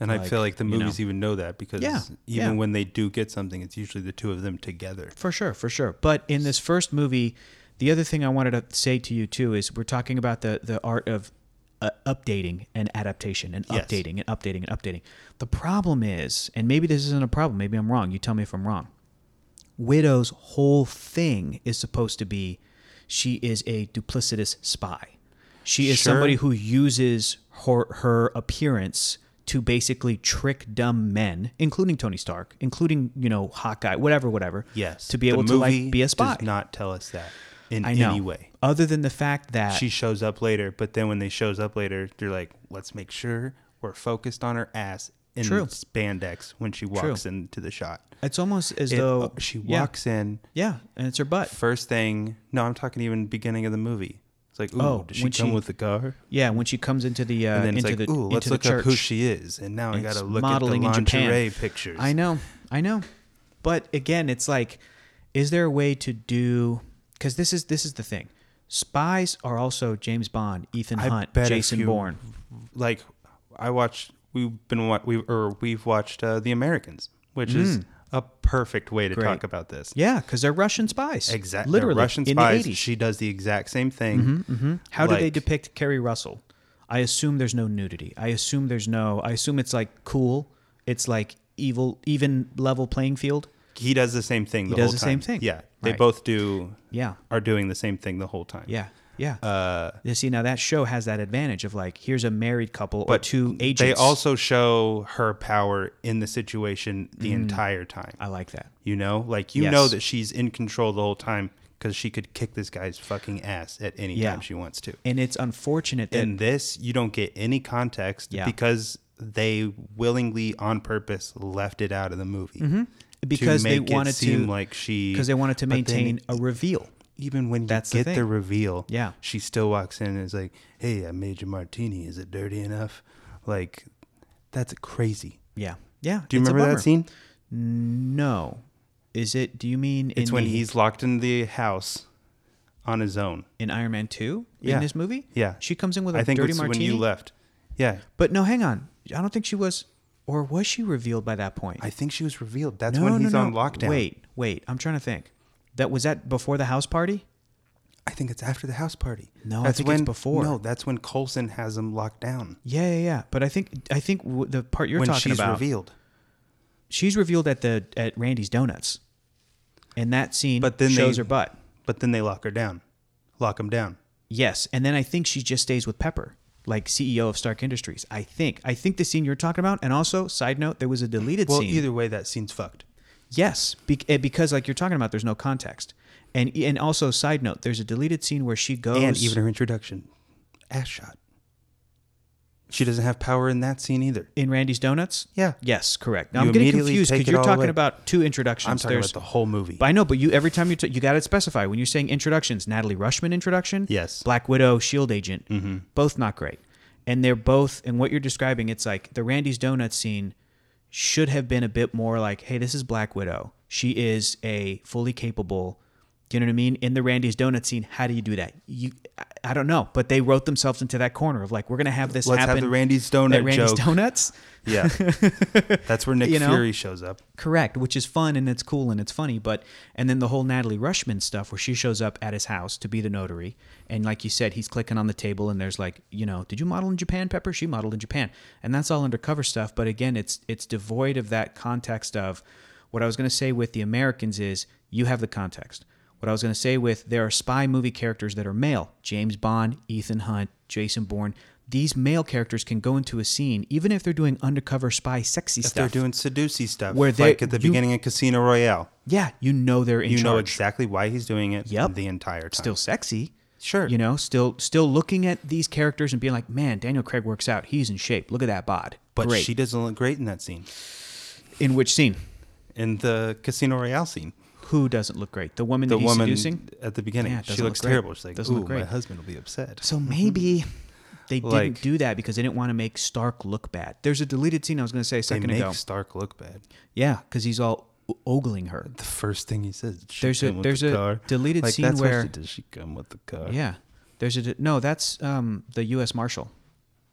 And I feel like the you know. movies even know that because Yeah, even yeah. when they do get something, it's usually the two of them together. For sure, for sure. But in this first movie, the other thing I wanted to say to you too is we're talking about the the art of uh, updating and adaptation and Yes. updating and updating and updating. The problem is, and maybe this isn't a problem, maybe I'm wrong. You tell me if I'm wrong. Widow's whole thing is supposed to be she is a duplicitous spy. She is Sure. somebody who uses her, her appearance to basically trick dumb men, including Tony Stark, including, you know, Hawkeye, whatever, whatever. Yes. To be The able to movie like be a spy. does not tell us that in I know. any way. Other than the fact that She shows up later, but then when they shows up later, they're like, let's make sure we're focused on her ass in True. spandex when she walks into the shot. it's almost as It- though she yeah, walks in, yeah, and it's her butt. first thing, no, I'm talking even beginning of the movie. It's like, ooh, Oh, does she when come she- with the car? Yeah, when she comes into the uh, And then it's into like, the ooh, let's into look the church. up who she is. And now I It's got to look at the modeling in Japan. lingerie pictures. I know, I know, but again, it's like, is there a way to do? Because this is this is the thing. Spies are also James Bond, Ethan I Hunt, bet if Jason you- Bourne. Like, I watched, we've been, wa- we or we've watched uh, The Americans, which is a perfect way to Mm. Great. talk about this. Yeah, because they're Russian spies. Exactly. Literally, Russian in the spies. eighties. She does the exact same thing. hmm How do they Like- depict Kerry Russell? I assume there's no nudity. I assume there's no. I assume it's like cool. It's like evil, even level playing field. He does the same thing the does whole the time. same thing. Yeah. They Right. both do, Yeah, are doing the same thing the whole time. yeah, yeah. Uh, You see, now that show has that advantage of like, here's a married couple or but two agents. they also show her power in the situation Mm. the entire time. I like that. You know, like you Yes. know that she's in control the whole time because she could kick this guy's fucking ass at any Yeah. time she wants to. And it's unfortunate that In this, you don't get any context Yeah. because they willingly, on purpose, left it out of the movie Mm-hmm. because to they make wanted it seem to like she because they wanted to but then maintain a reveal. even when you That's the get the, thing. reveal, Yeah. she still walks in and is like, "Hey, I made you martini. Is it dirty enough?" Like, that's crazy. Yeah, yeah. Do you it's a remember that bummer. scene? No. Is it? Do you mean It's in when the- he's locked in the house on his own. in Iron Man two Yeah. in this movie? Yeah. She comes in with a I think dirty it's martini. when you left. Yeah, But no, hang on. I don't think she was, or was she revealed by that point? I think she was revealed. That's no, when no, he's no. on lockdown. Wait, wait. I'm trying to think. That was that before the house party? I think it's after the house party. No, I that's think when, it's before. No, that's when Coulson has him locked down. Yeah, yeah, yeah. But I think I think w- the part you're when talking she's about, revealed. she's revealed at the at Randy's Donuts, and that scene But then shows they- her butt. But then they lock her down. Lock him down. Yes, and then I think she just stays with Pepper, like C E O of Stark Industries. I think. I think the scene you're talking about, and also side note, there was a deleted Well, scene. either way, that scene's fucked. Yes, be- eh, because like you're talking about, there's no context, and and also side note, there's a deleted scene where she goes And even her introduction, ass shot. She doesn't have power in that scene either. in Randy's Donuts. Yeah. Yes, correct. Now You I'm getting immediately confused take because it you're all talking away. about two introductions. I'm talking There's- about the whole movie. But I know, but you every time you t- you got to specify when you're saying introductions. Natalie Rushman introduction, Yes. Black Widow, Shield Agent, Mm-hmm. both not great, and they're both. And what you're describing, it's like the Randy's Donuts scene should have been a bit more like, hey, this is Black Widow. She is a fully capable. Do you know what I mean? In the Randy's Donut scene, how do you do that? You, I, I don't know, but they wrote themselves into that corner of like, we're gonna have this Let's happen have the Randy's at donut Randy's joke. Donuts. Yeah. That's where Nick You know? Fury shows up. Correct, which is fun and it's cool and it's funny, but and then the whole Natalie Rushman stuff where she shows up at his house to be the notary, and like you said, he's clicking on the table and there's like, you know, did you model in Japan, Pepper? She modeled in Japan, and that's all undercover stuff. But again, it's it's devoid of that context of what I was going to say with the Americans is you have the context. What I was going to say with there are spy movie characters that are male, James Bond, Ethan Hunt, Jason Bourne. These male characters can go into a scene, even if they're doing undercover spy sexy If stuff. they're doing seducey stuff, Where they- like at the you- beginning of Casino Royale. yeah, you know they're in You charge. know exactly why he's doing it Yep. the entire time. Still sexy. Sure. You know, still still looking at these characters and being like, man, Daniel Craig works out. He's in shape. Look at that bod. But Great. she doesn't look great in that scene. In which scene? In the Casino Royale scene. Who doesn't look great? The woman The that he's woman seducing? at the beginning. Yeah, it she doesn't looks look great. terrible. She's like, Doesn't ooh, look great. my husband will be upset. So maybe they didn't Like- do that because they didn't want to make Stark look bad. There's a deleted scene I was going to say a They second make ago. Stark look bad. Yeah, because he's all o- ogling her. The first thing he says, "Does she There's a- come with there's the a car?" deleted like, scene that's what where- she, does she come with the car? Yeah. There's a... de- No, that's um, the U S Marshal.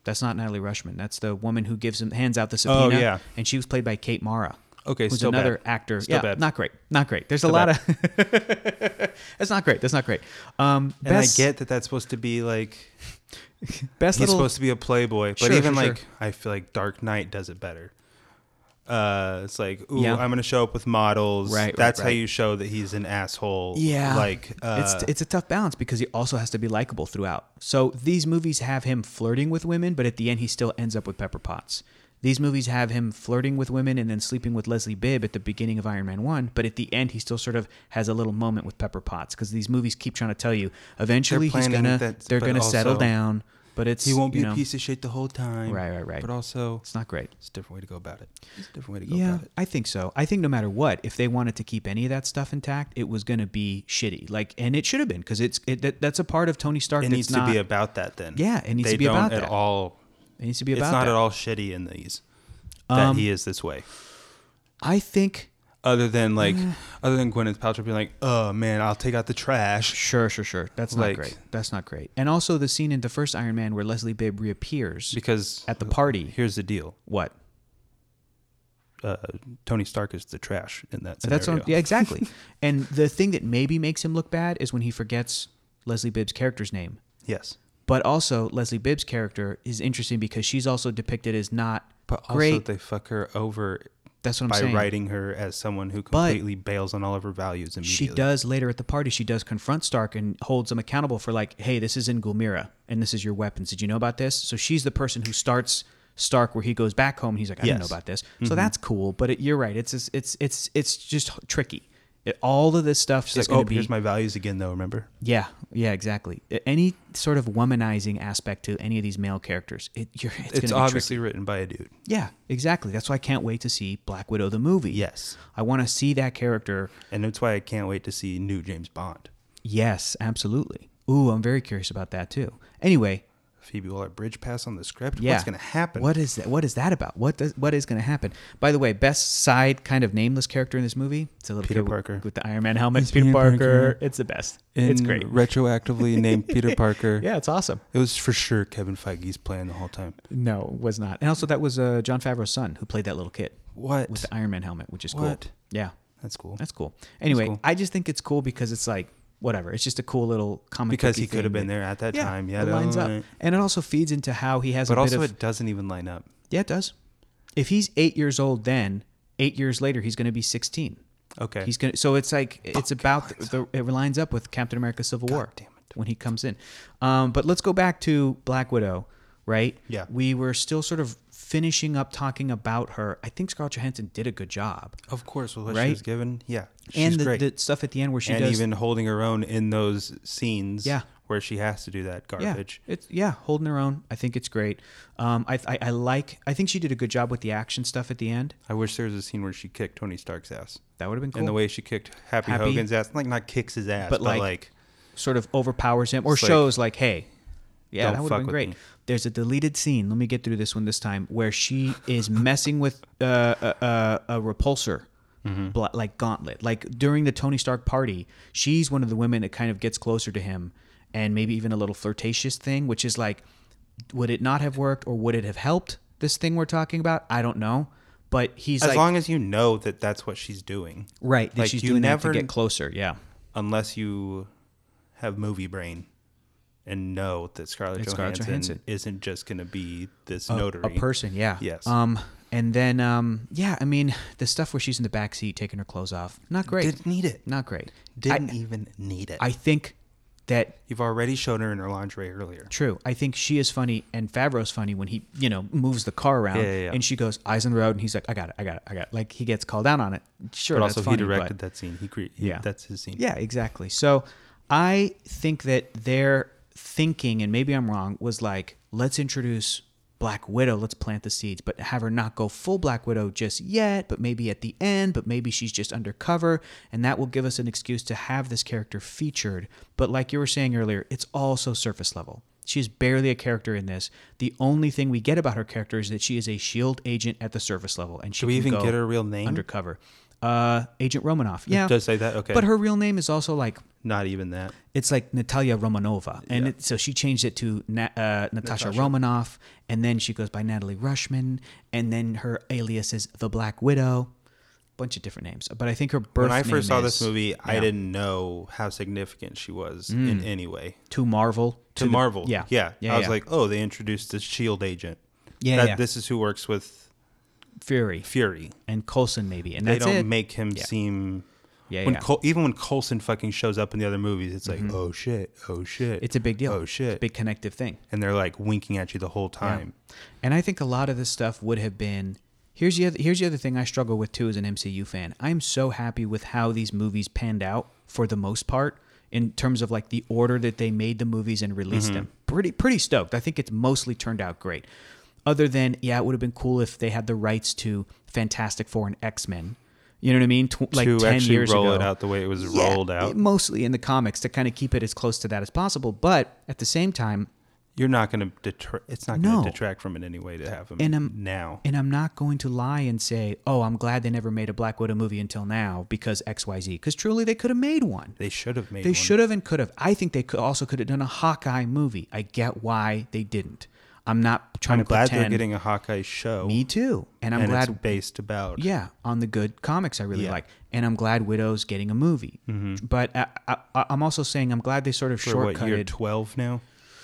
That's not Natalie Rushman. That's the woman who gives him hands out the subpoena. Oh, yeah. And she was played by Kate Mara. Okay, who's still another bad. actor. Still yeah, bad. not great. Not great. There's Still a lot bad. of. That's not great. That's not great. Um, And best, I get that that's supposed to be like best he's little. supposed to be a playboy, but Sure, even sure, like sure. I feel like Dark Knight does it better. Uh, it's like, ooh, Yeah. I'm gonna show up with models. Right, right, That's how right. you show that he's an asshole. Yeah, like uh, it's it's a tough balance because he also has to be likable throughout. So these movies have him flirting with women, but at the end he still ends up with Pepper Potts. These movies have him flirting with women and then sleeping with Leslie Bibb at the beginning of Iron Man one, but at the end he still sort of has a little moment with Pepper Potts because these movies keep trying to tell you eventually They're he's planning gonna that- they're but gonna settle also down, but it's he won't be you know, a piece of shit the whole time. Right, right, right. But also, It's not great. it's a different way to go about it. It's a different way to go Yeah, about it. I think so. I think no matter what, if they wanted to keep any of that stuff intact, it was going to be shitty. Like, and it should have been because it's it, that, that's a part of Tony Stark. It that's needs not, to be about that then. Yeah, it needs they to be don't about at that. all. It needs to be It's about not that. at all shitty in these that Um, he is this way. I think. Other than like, other than Gwyneth Paltrow being like, "Oh man, I'll take out the trash." Sure, sure, sure. That's not Like- great. That's not great. And also the scene in the first Iron Man where Leslie Bibb reappears Because at the party. here's the deal: What? uh, Tony Stark is the trash in that scenario. That's what, yeah, exactly. And the thing that maybe makes him look bad is when he forgets Leslie Bibb's character's name. Yes, But also Leslie Bibb's character is interesting because she's also depicted as not but also great. they fuck her over That's what I'm by saying. writing her as someone who completely bails on all of her values immediately. She does later at the party. She does confront Stark and holds him accountable for like, hey, this is in Gulmira and this is your weapons. Did you know about this? So she's the person who starts Stark where he goes back home and he's like, I didn't know Yes. about this. So that's cool. But it, you're right. It's it's it's it's, it's just tricky. It, all of this stuff She's is like, going "Oh, to be here's my values again, though. Remember?" yeah yeah exactly. Any sort of womanizing aspect to any of these male characters, it, you're, it's, It's, gonna be obviously tricky. written by a dude. Yeah, exactly. That's why I can't wait to see Black Widow the movie. Yes, I want to see that character. and that's why I can't wait to see new James Bond. Yes, absolutely. Ooh, I'm very curious about that too. Anyway, Phoebe Waller-Bridge pass on the script. yeah. What's going to happen? What is that? What is that about? What does what is going to happen? By the way, best side kind of nameless character in this movie. It's a little Peter kid Parker. with the Iron Man helmet. It's Peter, Peter Parker. Parker. It's the best. In it's great. Retroactively named Peter Parker. Yeah, it's awesome. It was for sure Kevin Feige's plan the whole time. No, it was not. And also that was uh, John Favreau's son who played that little kid What? with the Iron Man helmet, which is cool. What? Yeah, That's cool. that's cool. Anyway, cool. I just think it's cool because it's like whatever. It's just a cool little comic Because booky he could have thing been that- there at that Yeah, time. Yeah, it lines up, right. and it also feeds into how he has But a bit also, of it doesn't even line up. yeah, it does. If he's eight years old, then eight years later he's going to be sixteen. Okay. He's gonna. So it's like it's about the, the. It lines up with Captain America: Civil War damn it. when he comes in. Um, but let's go back to Black Widow, right? Yeah. We were still sort of finishing up talking about her. I think Scarlett Johansson did a good job, Of course, with what Right? she was given. Yeah. She's and the, great. the stuff at the end where she and does. even holding her own in those scenes Yeah. where she has to do that garbage. Yeah, it's yeah, holding her own. I think it's great. Um, I, I I like. I think she did a good job with the action stuff at the end. I wish there was a scene where she kicked Tony Stark's ass. That would have been cool. And the way she kicked Happy, Happy? Hogan's ass. Like, not kicks his ass, But, but, like, like, sort of overpowers him or It's like, shows like, hey, yeah, don't that would fuck have been with great. me. There's a deleted scene. Let me get through this one this time where she is messing with uh, a, a, a repulsor. Mm-hmm. bla- Like gauntlet, like during the Tony Stark party, she's one of the women that kind of gets closer to him, and maybe even a little flirtatious thing, which is like, would it not have worked, or would it have helped this thing we're talking about? I don't know, but he's as like, long as you know that that's what she's doing. right, that like, she's you doing never- that to get closer. Yeah, Unless you have movie brain and know that Scarlett It's Johansson, Scarlett Johansson. isn't just going to be this a, notary. a person. Yeah. Yes. Um, and then um, yeah, I mean the stuff where she's in the back seat taking her clothes off, not great. Didn't need it. Not great. Didn't I, even need it. I think that You've already shown her in her lingerie earlier. true. I think she is funny, and Favreau's funny when he, you know, moves the car around, Yeah, yeah, yeah. and she goes eyes on the road, and he's like, I got it, I got it, I got it. Like he gets called out on it. Sure, But that's also, funny, he directed but- that scene. He, cre- he Yeah. That's his scene. Yeah, exactly. So I think that their thinking, and maybe I'm wrong, was like, let's introduce Black Widow, let's plant the seeds, but have her not go full Black Widow just yet, but maybe at the end, but maybe she's just undercover, and that will give us an excuse to have this character featured. But like you were saying earlier, it's all so surface level. She's barely a character in this. The only thing we get about her character is that she is a SHIELD agent at the surface level, and she Should we can even go get her real name? undercover. Uh, Agent Romanoff. Yeah. It does say that? Okay. But her real name is also like, Not even that. it's like Natalia Romanova. And Yeah. it, so she changed it to Na- uh, Natasha, Natasha. Romanoff. And then she goes by Natalie Rushman. And then her alias is The Black Widow. Bunch of different names. But I think her birth When I first name saw is- this movie, I yeah. didn't know how significant she was in any way. To Marvel. To the- Marvel. yeah. Yeah. Yeah, I was yeah. like, oh, they introduced this SHIELD agent. Yeah, That- yeah. This is who works with Fury. Fury. And Coulson maybe. And They that's don't it. make him Yeah. seem... yeah, When yeah. Col- even when Coulson fucking shows up in the other movies, it's like, oh shit, oh shit. It's a big deal. Oh shit. It's a big connective thing. And they're like winking at you the whole time. And I think a lot of this stuff would have been. Here's the other, here's the other thing I struggle with too as an M C U fan. I'm so happy with how these movies panned out for the most part in terms of like the order that they made the movies and released Mm-hmm. them. Pretty pretty stoked. I think it's mostly turned out great. Other than yeah, it would have been cool if they had the rights to Fantastic Four and X-Men. You know what I mean? Tw- like to ten actually years roll ago. it out the way it was Yeah, rolled out. mostly in the comics to kind of keep it as close to that as possible. But at the same time, You're not going to deter. It's not going No. to detract from it anyway to have him And, um, now. and I'm not going to lie and say, oh, I'm glad they never made a Black Widow movie until now because X Y Z. Because truly, they could have made one. They should have made. They one. should have and could have. I think they could also could have done a Hawkeye movie. I get why they didn't. I'm not trying I'm to glad pretend. they're getting a Hawkeye show. Me too. And I'm and glad. it's based about. Yeah, on the good comics I really Yeah. like, and I'm glad Widow's getting a movie. But I, I, I'm also saying I'm glad they sort of For what year? shortcutted Twelve now.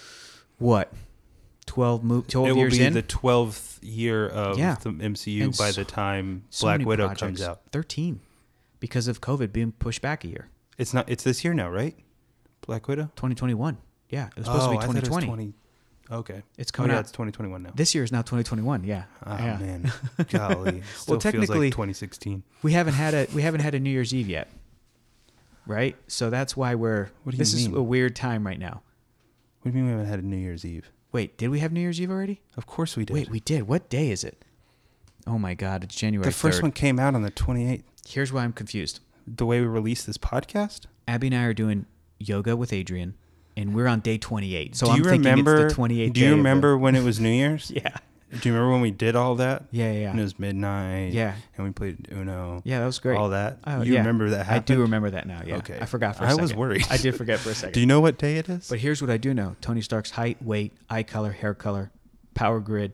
what twelve mo- twelve It will years be in. the twelfth year of Yeah. the M C U And by so- the time So Black many Widow projects. comes out. thirteen because of COVID being pushed back a year. It's not. It's this year now, right? Black Widow. twenty twenty-one. Yeah, it was supposed to be Oh, I thought twenty it was twenty. twenty Okay. It's Oh, coming yeah, out. it's twenty twenty-one now. This year is now twenty twenty-one. Yeah. Oh yeah. man, golly. Still feels technically- like twenty sixteen. We haven't had a we haven't had a New Year's Eve yet. Right? So that's why we're What do you this is mean? a weird time right now. What do you mean we haven't had a New Year's Eve? Wait, did we have New Year's Eve already? Of course we did. Wait, we did. What day is it? Oh my god, it's January the first third. one came out on the twenty-eighth. Here's why I'm confused. The way we released this podcast. Abby and I are doing yoga with Adrian and we're on day twenty-eight. So do I'm you thinking remember? it's the twenty-eighth do you day of the- remember when it was New Year's? Yeah. Do you remember when we did all that? Yeah, yeah. And it was midnight. Yeah. And we played Uno. Yeah, that was great. All that. Oh, you yeah. remember that I happened? do remember that now, yeah. Okay. I forgot for a I second. was worried. I did forget for a second. Do you know what day it is? But here's what I do know. Tony Stark's height, weight, eye color, hair color, power grid.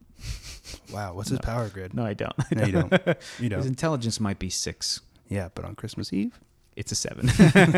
wow. What's his power grid? No, I don't. I No, you don't. You His don't. intelligence might be six. Yeah, but on Christmas Eve? It's a seven.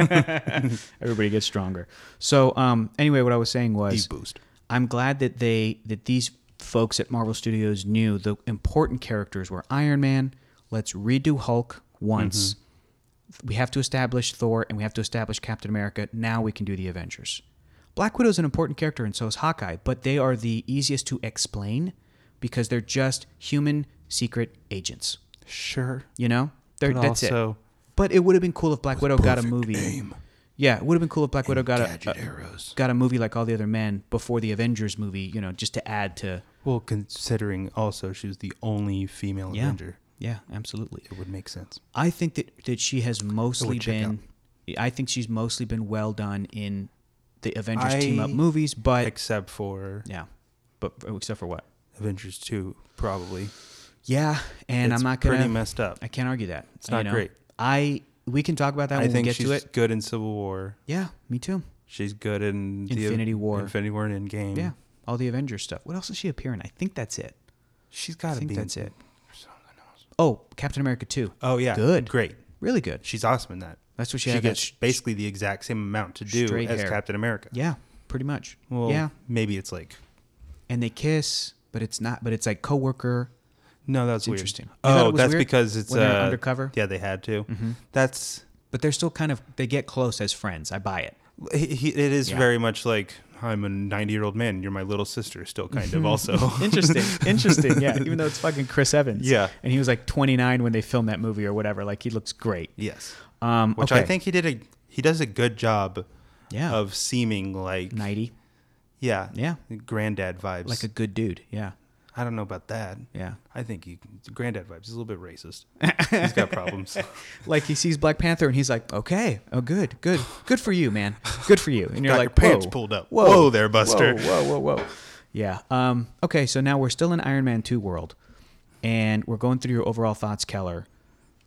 Everybody gets stronger. So um, anyway, what I was saying was Eve boost. I'm glad that they that these folks at Marvel Studios knew the important characters were Iron Man. Let's redo Hulk once. Mm-hmm. We have to establish Thor and we have to establish Captain America. Now we can do the Avengers. Black Widow is an important character and so is Hawkeye, but they are the easiest to explain because they're just human secret agents. Sure. You know? They're, But that's it. also, But it would have been cool if Black Widow got a perfect movie. aim Yeah, it would have been cool if Black Widow got a, gadget a arrows. got a movie like all the other men before the Avengers movie. You know, just to add to. Well, considering also she was the only female Yeah. Avenger, Yeah, absolutely. it would make sense. I think that, that she has mostly check been. I think she's mostly been well done in the Avengers team up I- movies, but Except for yeah, but except for what? Avengers two, probably. Yeah, and It's I'm not gonna. pretty messed up. I can't argue that. It's not you know? great. I we can talk about that I when we think get she's to it. good in Civil War. Yeah, me too. She's good in the Infinity War. Infinity War and Endgame. Yeah, all the Avengers stuff. What else does she appear in? I think that's it. She's I got to think be. that's in it. something else. Oh, Captain America two. Oh yeah, Good. great. Really good. She's awesome in that. That's what she, She had. that gets sh- basically the exact same amount to do straight as hair. Captain America. Yeah, pretty much. Well, yeah, maybe it's like and they kiss, but it's not. But it's like coworker. no, that's It's weird. interesting. You thought Oh, it was that's weird because it's when they're uh, undercover? Yeah, they had to. Mhm. That's But they're still kind of. They get close as friends. I buy it. he, he, it is Yeah. very much like I'm a ninety year old man. You're my little sister. Still kind of also Interesting. Interesting. Yeah. Even though it's fucking Chris Evans. Yeah. And he was like twenty-nine when they filmed that movie or whatever. Like he looks great. yes, Um, which okay. I think he did a he does a good job Yeah. of seeming like ninety. yeah Yeah. granddad vibes. Like a good dude. Yeah. I don't know about that. Yeah. I think he granddad vibes. He's a little bit racist. He's got problems. Like he sees Black Panther and he's like, okay, oh good, good, good for you, man, good for you. And you're Got like, your pants whoa, pulled up. Whoa, Whoa there, Buster. Whoa, whoa, whoa, whoa. Yeah. Um. Okay. So now we're still in Iron Man two world, and we're going through your overall thoughts, Keller.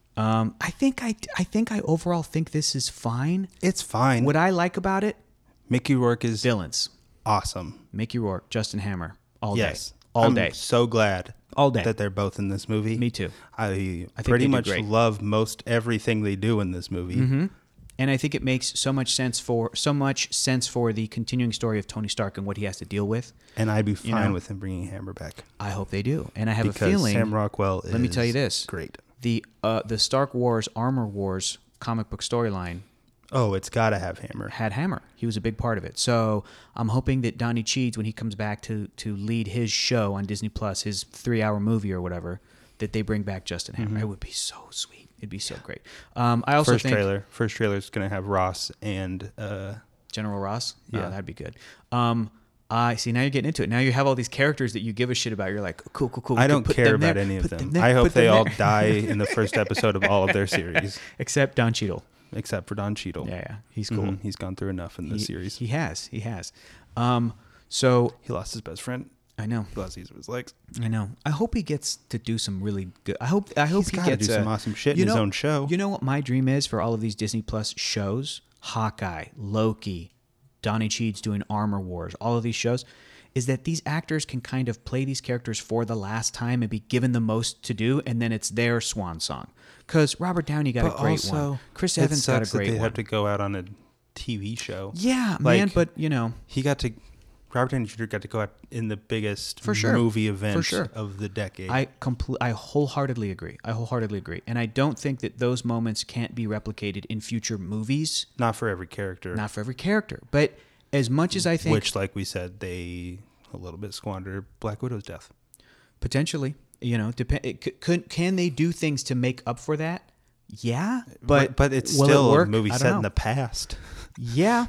Um, I think I, I think I overall think this is fine. It's fine. What I like about it, Mickey Rourke is villains. awesome. Mickey Rourke, Justin Hammer, all Yes. day, all I'm day, so glad all day. that they're both in this movie. Me too. I, I think pretty they do much great. love most everything they do in this movie. Mm-hmm. And I think it makes so much sense for so much sense for the continuing story of Tony Stark and what he has to deal with. And I'd be fine know, with him bringing Hammer back. I hope they do. And I have because a feeling. Sam Rockwell is let me tell you this: great. the uh, the Stark Wars Armor Wars comic book storyline Oh, it's got to have Hammer. had Hammer. He was a big part of it. So I'm hoping that Donny Cheeds, when he comes back to to lead his show on Disney Plus, his three hour movie or whatever, that they bring back Justin Hammer. Mm-hmm. It would be so sweet. It'd be so great. Um, I also First think trailer. First trailer is going to have Ross and uh, General Ross. Yeah. Oh, that'd be good. Um, I see. Now you're getting into it. Now you have all these characters that you give a shit about. You're like, cool, cool, cool. we I can don't put care them about there, any of put them. there, I hope put them they all there. die in the first episode of all of their series, Except Don Cheadle. except for Don Cheadle. Yeah, yeah, he's cool. Mhm. He's gone through enough in this he, series. He has. He has. Um, so He lost his best friend. I know. He lost these of his legs. I know. I hope he gets to do some really good. I hope. I hope He's he gotta gets do a- some awesome shit in you his know- own show. You know what my dream is for all of these Disney Plus shows? Hawkeye, Loki, Donny Cheeds doing Armor Wars, all of these shows, is that these actors can kind of play these characters for the last time and be given the most to do, and then it's their swan song. Because Robert Downey got But a great also, one. Chris it Evans got a sucks that great they one. have to go out on a T V show. yeah, like- man, but you know, He got to. Robert Downey Junior got to go out in the biggest For sure. movie event For sure. of the decade. I compl- I wholeheartedly agree. I wholeheartedly agree, and I don't think that those moments can't be replicated in future movies. Not for every character. Not for every character, but as much as I think, Which, like we said, they a little bit squandered Black Widow's death. potentially, you know, depend. It could, could can they do things to make up for that? Yeah, but but it's will still it work? a movie I don't set in know. the past. Yeah,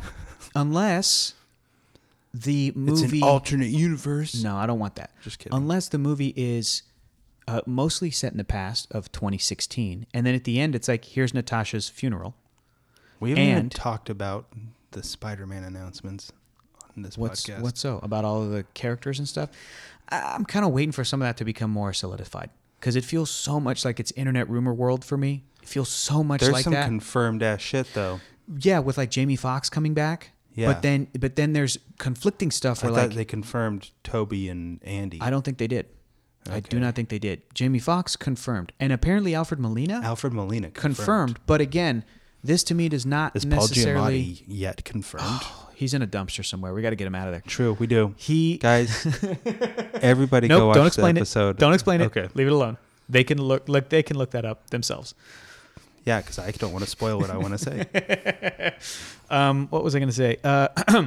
unless the movie. It's an alternate universe. No, I don't want that. Just kidding. Unless the movie is uh, mostly set in the past of twenty sixteen, and then at the end, it's like here's Natasha's funeral. We haven't even and- talked about the Spider-Man announcements on this What's podcast. what's so about all of the characters and stuff? I- I'm kind of waiting for some of that to become more solidified because it feels so much like it's internet rumor world for me. It feels so much There's like some that. confirmed ass shit though. yeah, with like Jamie Foxx coming back. Yeah. But then, but then there's conflicting stuff I where thought like they confirmed Toby and Andy. I don't think they did. I do Okay. not think they did. Jamie Foxx confirmed, and apparently Alfred Molina Alfred Molina confirmed. confirmed. But again, this to me does not Is Paul necessarily. Giamatti yet confirmed? He's in a dumpster somewhere. We got to get him out of there. True, we do. He Guys, everybody go Nope, watch don't explain the it. episode. Don't explain it. Okay. Leave it alone. They can look. Look. They can look that up themselves. Yeah, because I don't want to spoil what I want to say. Um, what was I going to say? Uh,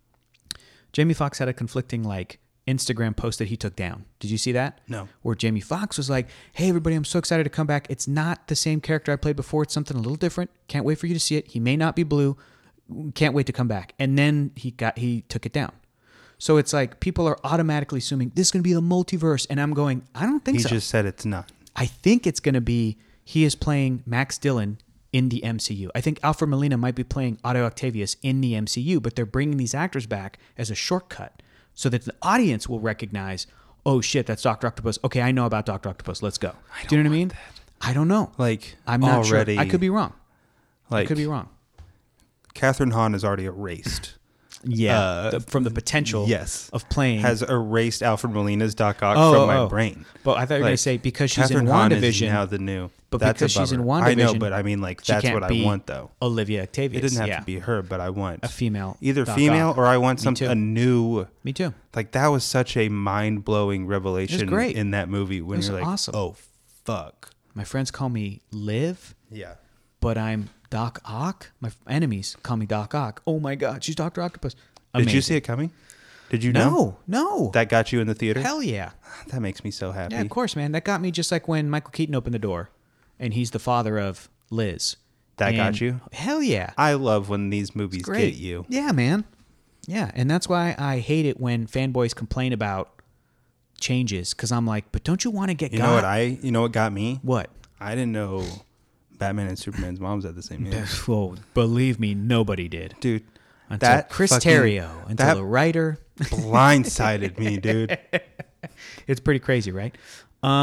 Jamie Foxx had a conflicting like Instagram post that he took down. Did you see that? No. Where Jamie Foxx was like, "Hey everybody, I'm so excited to come back. It's not the same character I played before. It's something a little different. Can't wait for you to see it. He may not be blue. Can't wait to come back." And then he got he took it down. So it's like people are automatically assuming this is going to be the multiverse, and I'm going, I don't think He so. just said it's not. I think it's going to be he is playing Max Dillon in the M C U. I think Alfred Molina might be playing Otto Octavius in the M C U, but they're bringing these actors back as a shortcut so that the audience will recognize, oh shit, that's Doctor Octopus. Okay, I know about Doctor Octopus. Let's go. Do you know what I mean? I don't know. Like, I'm not already, sure. I could be wrong. like, I could be wrong. Catherine Hahn is already erased. Yeah, uh, the, from the potential yes. of playing. Has erased Alfred Molina's Doc Ock Oh, from oh, my oh. brain. But I thought you were going to Like, say because she's Catherine in Hahn is WandaVision, now the new. but that's because a she's in bummer. I know, WandaVision, but I mean, like, she that's can't what I be want, though. Olivia Octavius. It doesn't have yeah. to be her, but I want a female. either Doc female Ock. or I want Me some too. a new. Me too. Like, that was such a mind blowing revelation great. in that movie when It was you're like, awesome. oh fuck, My friends call me Liv, yeah. but I'm Doc Ock. My f- enemies call me Doc Ock. Oh my God, she's Doctor Octopus. Amazing. Did you see it coming? Did you know? No, no. That got you in the theater? Hell yeah. That makes me so happy. Yeah, of course, man. That got me just like when Michael Keaton opened the door and he's the father of Liz. That got And- you? Hell yeah. I love when these movies Great. get you. Yeah, man. Yeah, and that's why I hate it when fanboys complain about changes because I'm like, but don't you want to get You got? know what I? You know what got me? What? I didn't know Batman and Superman's moms at the same age. Well, believe me, nobody did. Dude, Until that Chris fucking- Terrio, until that the writer. blindsided me, dude. It's pretty crazy, right? Um,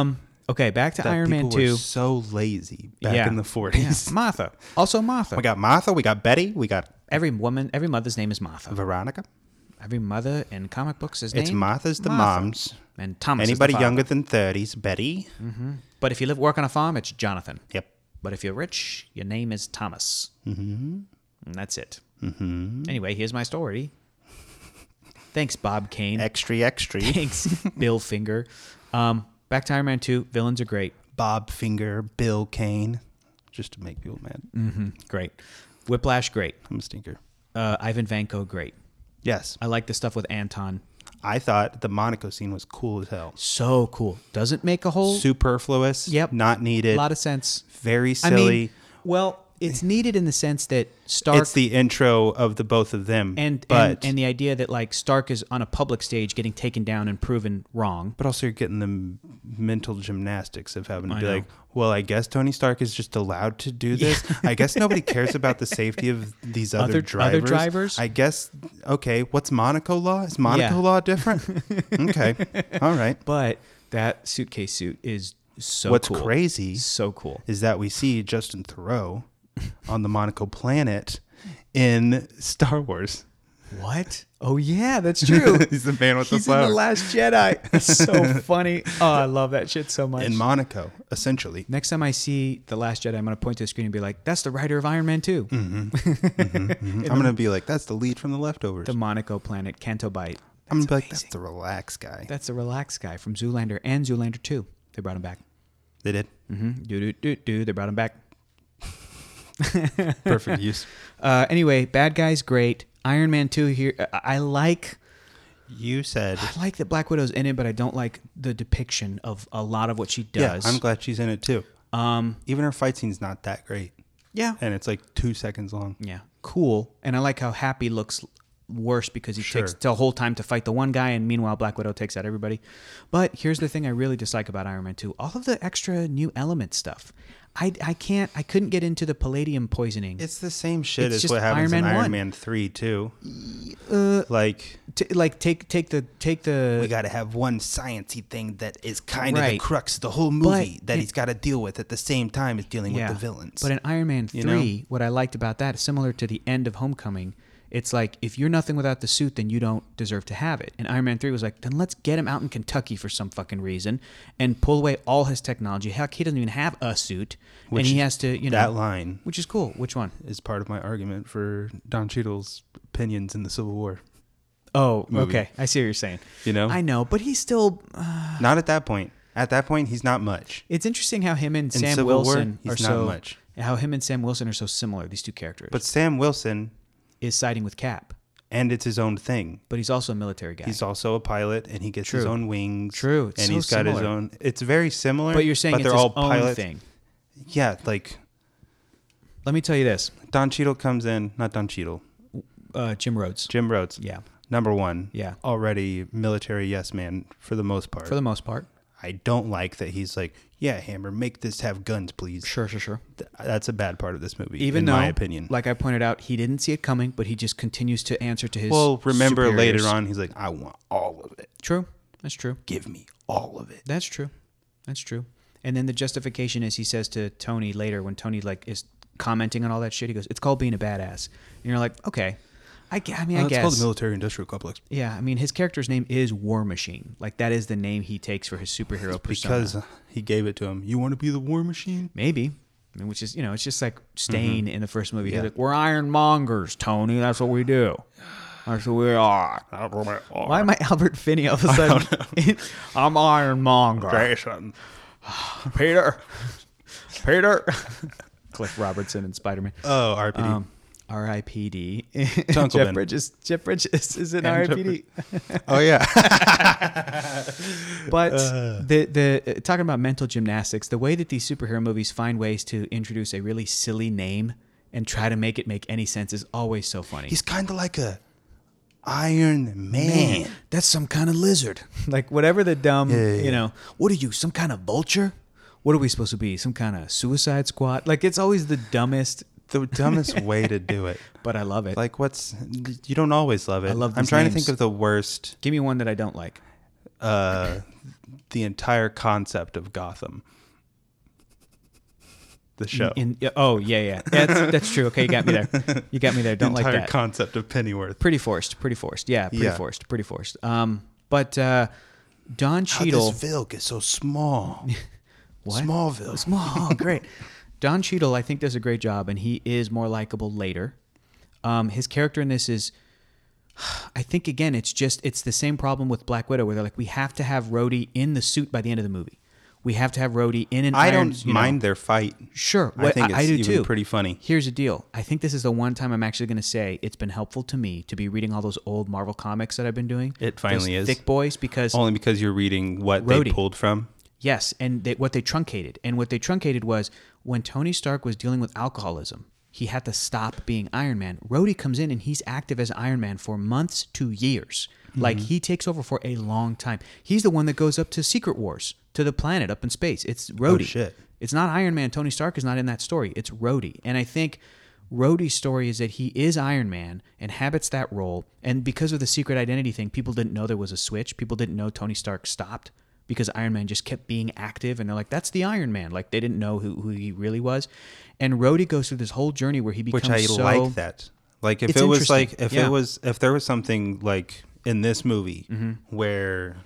Okay, back to that Iron Man people two. were so lazy back yeah. in the forties. Yeah. Martha. Also Martha. We got Martha. We got Betty. We got Every woman, every mother's name is Martha. Veronica. Every mother in comic books is It's named Martha's the Martha. moms. And Thomas Anybody is the younger father. than thirties, Betty. Mm-hmm. But if you live work on a farm, it's Jonathan. Yep. But if you're rich, your name is Thomas. Mm-hmm. And that's it. Mm-hmm. Anyway, here's my story. Thanks, Bob Kane. Extra, extra. Thanks, Bill Finger. Um, back to Iron Man two. Villains are great. Bob Finger, Bill Kane. Just to make people mad. Mm-hmm. Great. Whiplash, great. I'm a stinker. Uh, Ivan Vanko, great. Yes. I like the stuff with Anton. I thought the Monaco scene was cool as hell. So cool. Doesn't make a whole Superfluous. Yep. Not needed. a lot of sense. Very I silly. mean, well, it's needed in the sense that Stark It's the intro of the both of them. and, but and and the idea that like Stark is on a public stage getting taken down and proven wrong. but also you're getting the m- mental gymnastics of having to I be know. like, well, I guess Tony Stark is just allowed to do this. I guess nobody cares about the safety of these other, Other- drivers. other drivers? I guess, okay, what's Monaco law? Is Monaco Yeah. law different? Okay. All right. But that suitcase suit is so What's cool. crazy So cool. is that we see Justin Theroux on the Monaco planet in Star Wars. What? Oh yeah, that's true. He's the man with He's the in flower. The Last Jedi. That's so funny. Oh, I love that shit so much. In Monaco, essentially. Next time I see The Last Jedi, I'm going to point to the screen and be like, that's the writer of Iron Man two. Mm-hmm. Mm-hmm. Mm-hmm. I'm going to be like, that's the lead from The Leftovers. The Monaco planet, Canto Bite. I'm going to be like, amazing. that's the relaxed guy. That's the relaxed guy from Zoolander and Zoolander two. They brought him back. They did. Mm-hmm. Do, do, do, do. They brought him back. Perfect use. Uh, anyway, bad guy's great. Iron Man two here. I I like... You said, I like that Black Widow's in it, but I don't like the depiction of a lot of what she yeah, does. I'm glad she's in it too. Um, Even her fight scene's not that great. yeah. And it's like two seconds long. Yeah. Cool. And I like how Happy looks worse because he Sure. takes the whole time to fight the one guy, and meanwhile Black Widow takes out everybody. But here's the thing I really dislike about Iron Man two. All of the extra new element stuff. I, I can't, I couldn't get into the palladium poisoning. It's the same shit It's as just what happens Iron in Man Iron one. Man three too. Uh, Like, t- like take take the take the we got to have one sciencey thing that is kind of Right. the crux of the whole movie But that it- he's got to deal with at the same time as dealing yeah. with the villains. But in Iron Man You three, know? what I liked about that, similar to the end of Homecoming, it's like if you're nothing without the suit, then you don't deserve to have it. And Iron Man three was like, then let's get him out in Kentucky for some fucking reason and pull away all his technology. Heck, he doesn't even have a suit, Which and he has to, you know, that line which is cool. Which one? is part of my argument for Don Cheadle's opinions in the Civil War. Oh, Movie. okay. I see what you're saying. You know, I know, but he's still. Uh, not at that point. At that point, he's not much. it's interesting how him and In Sam Civil War, Wilson he's are not so much. how him and Sam Wilson are so similar. These two characters, But Sam Wilson, is siding with Cap, and it's his own thing. but he's also a military guy. He's also a pilot, and he gets his True. own wings. True. It's and so he's got his similar. own. It's very similar. but you're saying but it's they're his all own pilots. thing. Yeah, like Let me tell you this, Don Cheadle comes in. Not Don Cheadle. uh, Jim Rhodes. Jim Rhodes. Yeah, Number one. yeah. Already military yes man for the most part. For the most part, I don't like that he's like, yeah, Hammer, make this have guns, please. sure, sure, sure. Th- That's a bad part of this movie, Even in though, my opinion. like I pointed out, he didn't see it coming, but he just continues to answer to his. Well, remember superiors. later on, he's like, I want all of it. True. That's true. Give me all of it. That's true. That's true. And then the justification is he says to Tony later when Tony like is commenting on all that shit, he goes, "It's called being a badass." And you're like, okay, I, gue- I mean, I Uh, it's guess. called the military-industrial complex. Yeah, I mean, his character's name is War Machine. Like that is the name he takes for his superhero persona. Because uh, he gave it to him. You want to be the war machine? Maybe. I mean, which is, you know, it's just like Stain in the first movie. He's Yeah. like, we're ironmongers, Tony. That's what we do. That's what we are. Why am I Albert Finney all of a sudden? I'm ironmonger. Jason. Peter. Peter. Cliff Robertson and Spider-Man. Oh, R P D. Um, R I P D. Uncle Jeff Ben. Bridges. Jeff Bridges is in And R I Jeff P D. oh, yeah. But Uh. the the uh, talking about mental gymnastics, the way that these superhero movies find ways to introduce a really silly name and try to make it make any sense is always so funny. He's kind of like a Iron Man. That's some kind of lizard. Like whatever the dumb, Yeah, yeah, yeah. you know, what are you, some kind of vulture? What are we supposed to be? Some kind of suicide squad? Like it's always the dumbest, The dumbest way to do it. but I love it. Like, what's... You don't always love it. I love I'm these trying names. to think of the worst... Give me one that I don't like. Uh, the entire concept of Gotham. The show. In, in, oh, yeah, yeah. That's, that's true. Okay, you got me there. You got me there. Don't the like entire that. concept of Pennyworth. Pretty forced. Pretty forced. Yeah, pretty Yeah. forced. Pretty forced. Um, but uh, Don How Cheadle... this Vilk is so small. What? Smallville. Small. Great. Don Cheadle, I think, does a great job, and he is more likable later. Um, his character in this is... I think, again, it's just... It's the same problem with Black Widow, where they're like, we have to have Rhodey in the suit by the end of the movie. We have to have Rhodey in an I iron... don't you know- mind their fight. Sure. I What- think it's I do even too. pretty funny. Here's the deal. I think this is the one time I'm actually going to say it's been helpful to me to be reading all those old Marvel comics that I've been doing. It finally Those is. Thick boys, because... Only because you're reading what Rhodey. they pulled from. Yes, and they, what they truncated. And what they truncated was when Tony Stark was dealing with alcoholism, he had to stop being Iron Man. Rhodey comes in and he's active as Iron Man for months to years. Mm-hmm. Like, he takes over for a long time. He's the one that goes up to Secret Wars, to the planet up in space. It's Rhodey. Oh, shit. It's not Iron Man. Tony Stark is not in that story. It's Rhodey. And I think Rhodey's story is that he is Iron Man, inhabits that role. And because of the secret identity thing, people didn't know there was a switch. People didn't know Tony Stark stopped because Iron Man just kept being active. And they're like, that's the Iron Man. Like, they didn't know who, who he really was. And Rhodey goes through this whole journey where he becomes Which I so... like that. Like, if It's it was like, interesting. if Yeah. it was, if there was something like in this movie Mm-hmm. where...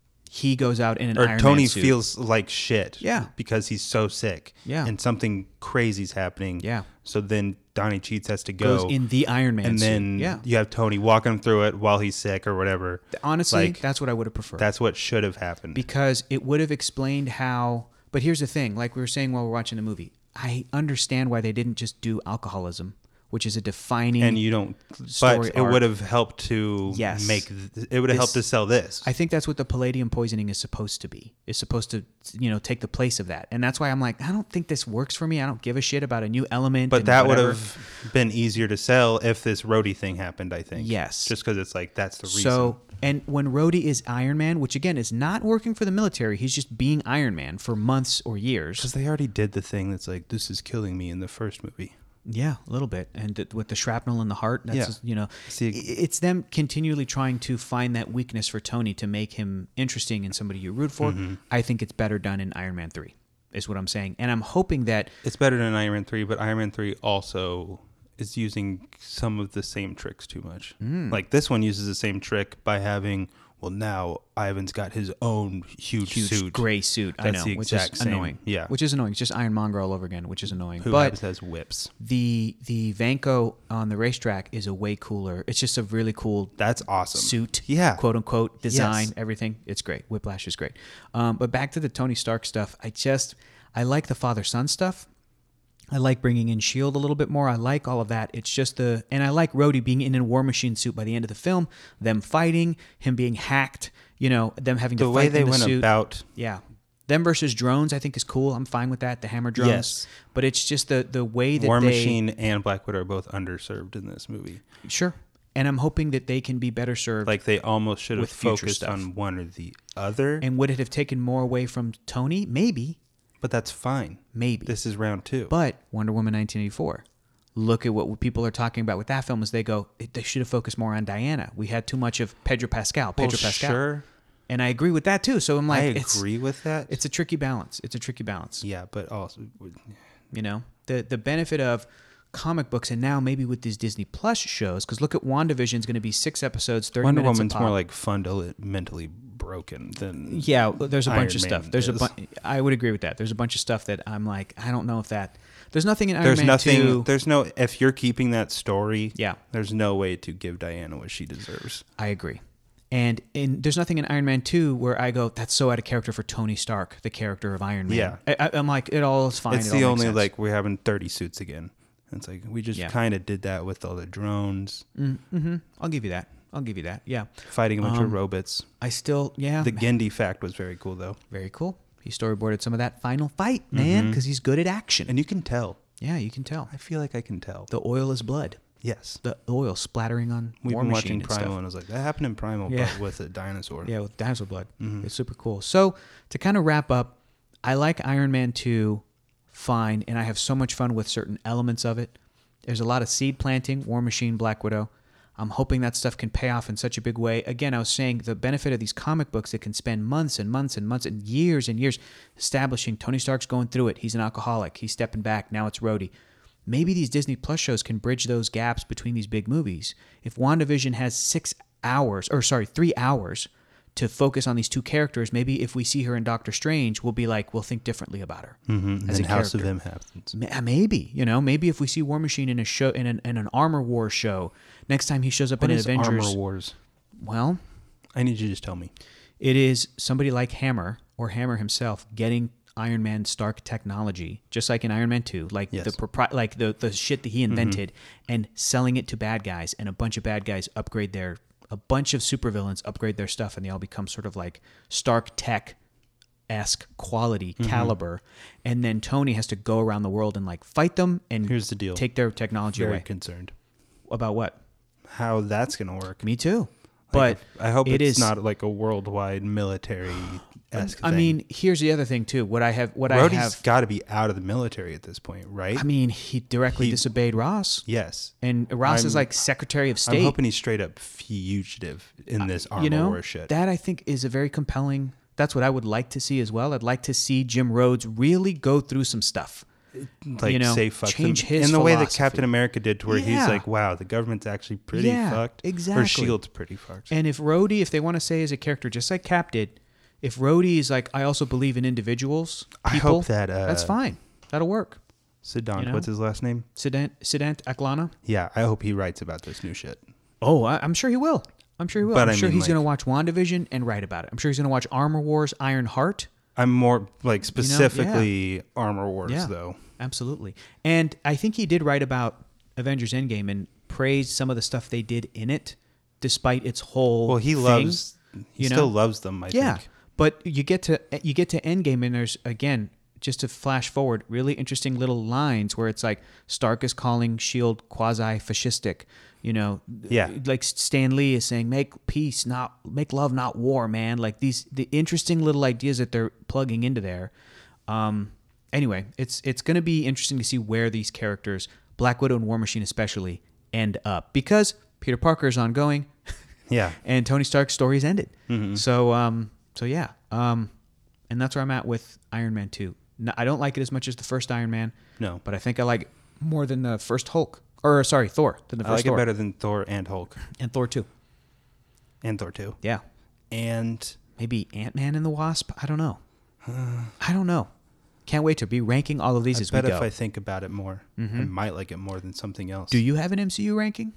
He goes out in an Or Iron Tony Man suit. feels like shit. Yeah. Because he's so sick. Yeah. And something crazy's happening. Yeah. So then Donnie Cheats has to go. goes in the Iron Man and suit. then Yeah. you have Tony walking him through it while he's sick or whatever. Honestly, like, that's what I would have preferred. That's what should have happened. Because it would have explained how... But here's the thing, like we were saying while we're watching the movie, I understand why they didn't just do alcoholism, which is a defining... and you don't... story But it arc. would have helped to Yes. make... th- It would have helped This- to sell this. I think that's what the palladium poisoning is supposed to be. It's supposed to, you know, take the place of that. And that's why I'm like, I don't think this works for me. I don't give a shit about a new element. But and that would whatever. have been easier to sell if this Rhodey thing happened, I think. Yes. Just because it's like, that's the reason. So, and when Rhodey is Iron Man, which again is not working for the military, he's just being Iron Man for months or years. Because they already did the thing that's like, this is killing me in the first movie. Yeah, a little bit. And th- with the shrapnel in the heart, that's, Yeah. just, you know, See- i- it's them continually trying to find that weakness for Tony to make him interesting and somebody you root for. Mm-hmm. I think it's better done in Iron Man three, is what I'm saying. And I'm hoping that, It's better than Iron Man three, but Iron Man three also is using some of the same tricks too much. Mm. Like this one uses the same trick by having, well, now Ivan's got his own huge, huge suit. gray suit, I That's know, the which exact is same- annoying. yeah. Which is annoying. It's just Ironmonger all over again, which is annoying. Who but happens to has whips. the the Vanko on the racetrack is a way cooler. It's just a really cool That's awesome. suit, Yeah. quote unquote, design, Yes. everything. It's great. Whiplash is great. Um, but back to the Tony Stark stuff. I just I like the father son stuff. I like bringing in Shield a little bit more. I like all of that. It's just the and I like Rhodey being in a War Machine suit by the end of the film. Them fighting, him being hacked. You know, them having to The fight way they in the went suit. about... Yeah. Them versus drones, I think, is cool. I'm fine with that. The hammer drones. Yes. But it's just the the way that War they Machine and Black Widow are both underserved in this movie. sure. And I'm hoping that they can be better served. Like they almost should have With future focused stuff. on one or the other. And would it have taken more away from Tony? Maybe. But that's fine. Maybe. This is round two. But Wonder Woman nineteen eighty-four. Look at what people are talking about with that film is they go, they should have focused more on Diana. We had too much of Pedro Pascal. well, Pedro Pascal. sure. And I agree with that too. So I'm like, I it's, agree with that. it's a tricky balance. It's a tricky balance. yeah, but also... You know, the the benefit of comic books and now maybe with these Disney Plus shows, because look at WandaVision is going to be six episodes, thirty Wonder minutes Woman's a pop. more like fundamentally broken than... Yeah, well, there's a Iron bunch of Man stuff. There's a is. bunch. I would agree with that. There's a bunch of stuff that I'm like, I don't know if that. There's nothing in Iron There's Man nothing... two. There's no... If you're keeping that story... Yeah. There's no way to give Diana what she deserves. I agree. And in there's nothing in Iron Man two where I go, that's so out of character for Tony Stark, the character of Iron Man. Yeah. I, I- I'm like, it all is fine. It's it the all makes only, sense. like, we're having thirty suits again. It's like, we just Yeah. kind of did that with all the drones, Mm-hmm. I'll give you that. I'll give you that. Yeah. fighting a bunch Um, of robots. I still, yeah. The Gendy fact was very cool, though. Very cool. He storyboarded some of that final fight, man, Mhm. because he's good at action. And you can tell. Yeah, you can tell. I feel like I can tell. The oil is blood. Yes. The oil splattering on We've War been Machine watching and Primal, stuff. and I was like, that happened in Primal, Yeah. but with a dinosaur. Yeah, with dinosaur blood. Mhm. It's super cool. So to kind of wrap up, I like Iron Man two fine, and I have so much fun with certain elements of it. There's a lot of seed planting, War Machine, Black Widow. I'm hoping that stuff can pay off in such a big way. Again, I was saying the benefit of these comic books, it can spend months and months and months and years and years establishing Tony Stark's going through it. He's an alcoholic. He's stepping back. Now it's Rhodey. Maybe these Disney Plus shows can bridge those gaps between these big movies. If WandaVision has six hours, or sorry, three hours to focus on these two characters, maybe if we see her in Doctor Strange, we'll be like, we'll think differently about her. Mm-hmm. As and a House of character. M happens. Ma- Maybe, you know, maybe if we see War Machine in a show, in an, in an Armor Wars show, next time he shows up What in is Avengers. Armor Wars? Well, I need you to just tell me. it is somebody like Hammer or Hammer himself getting Iron Man Stark technology, just like in Iron Man two, like Yes. the propri- like the the shit that he invented, mm-hmm. and selling it to bad guys, and a bunch of bad guys upgrade their, a bunch of supervillains upgrade their stuff, and they all become sort of like Stark tech esque quality mm-hmm. caliber, and then Tony has to go around the world and like fight them and Here's the deal. take their technology Very away. concerned. About what? How that's going to work. Me too. Like, But I hope it it's is, not like a worldwide military esque I mean, here's the other thing too. What I have, what Rhodey's I have, got to be out of the military at this point, right? I mean, he directly He- disobeyed Ross. yes. And Ross is I'm- like Secretary of State. I'm hoping he's straight up fugitive in this Armor you know, Wars shit. that I think is a very compelling. That's what I would like to see as well. I'd like to see Jim Rhodes really go through some stuff. like you know, say fuck change them. his in the way that philosophy. Captain America did, to where Yeah. he's like, "Wow, the government's actually pretty Yeah, fucked." exactly. Or Shield's pretty fucked. And if Rhodey, if they want to say as a character, just like Cap did, if Rhodey is like, I also believe in individuals, I people, hope that uh, that's fine. That'll work. Sidant, You know? what's his last name? Sidant, Sidant Aklana. Yeah, I hope he writes about this new shit. Oh, I, I'm sure he will. I'm sure he will. But I'm I sure mean, he's going to like- watch WandaVision and write about it. I'm sure he's going to watch Armor Wars, Iron Heart. I'm more like specifically yeah. Armor Wars, Yeah. though. Absolutely. And I think he did write about Avengers Endgame and praised some of the stuff they did in it, despite its whole Well, he thing, loves. He you know? still loves them. I yeah. think. But you get to you get to Endgame and there's, again, just to flash forward, really interesting little lines where it's like Stark is calling SHIELD quasi-fascistic. You know, Yeah. like Stan Lee is saying, make peace, not make love, not war, man. Like these, the interesting little ideas that they're plugging into there. Um, anyway, it's it's going to be interesting to see where these characters, Black Widow and War Machine especially, end up, because Peter Parker is ongoing, Yeah. and Tony Stark's story is ended. Mm-hmm. So, um, so yeah, um, and that's where I'm at with Iron Man two. No, I don't like it as much as the first Iron Man, No, but I think I like it more than the first Hulk, or sorry, Thor, than the I first like Thor, it better than Thor and Hulk and Thor two. and Thor two. Yeah, And maybe Ant-Man and the Wasp. I don't know. I don't know. Can't wait to be ranking all of these I as we bet go. if I think about it more, I might like it more than something else. Do you have an M C U ranking?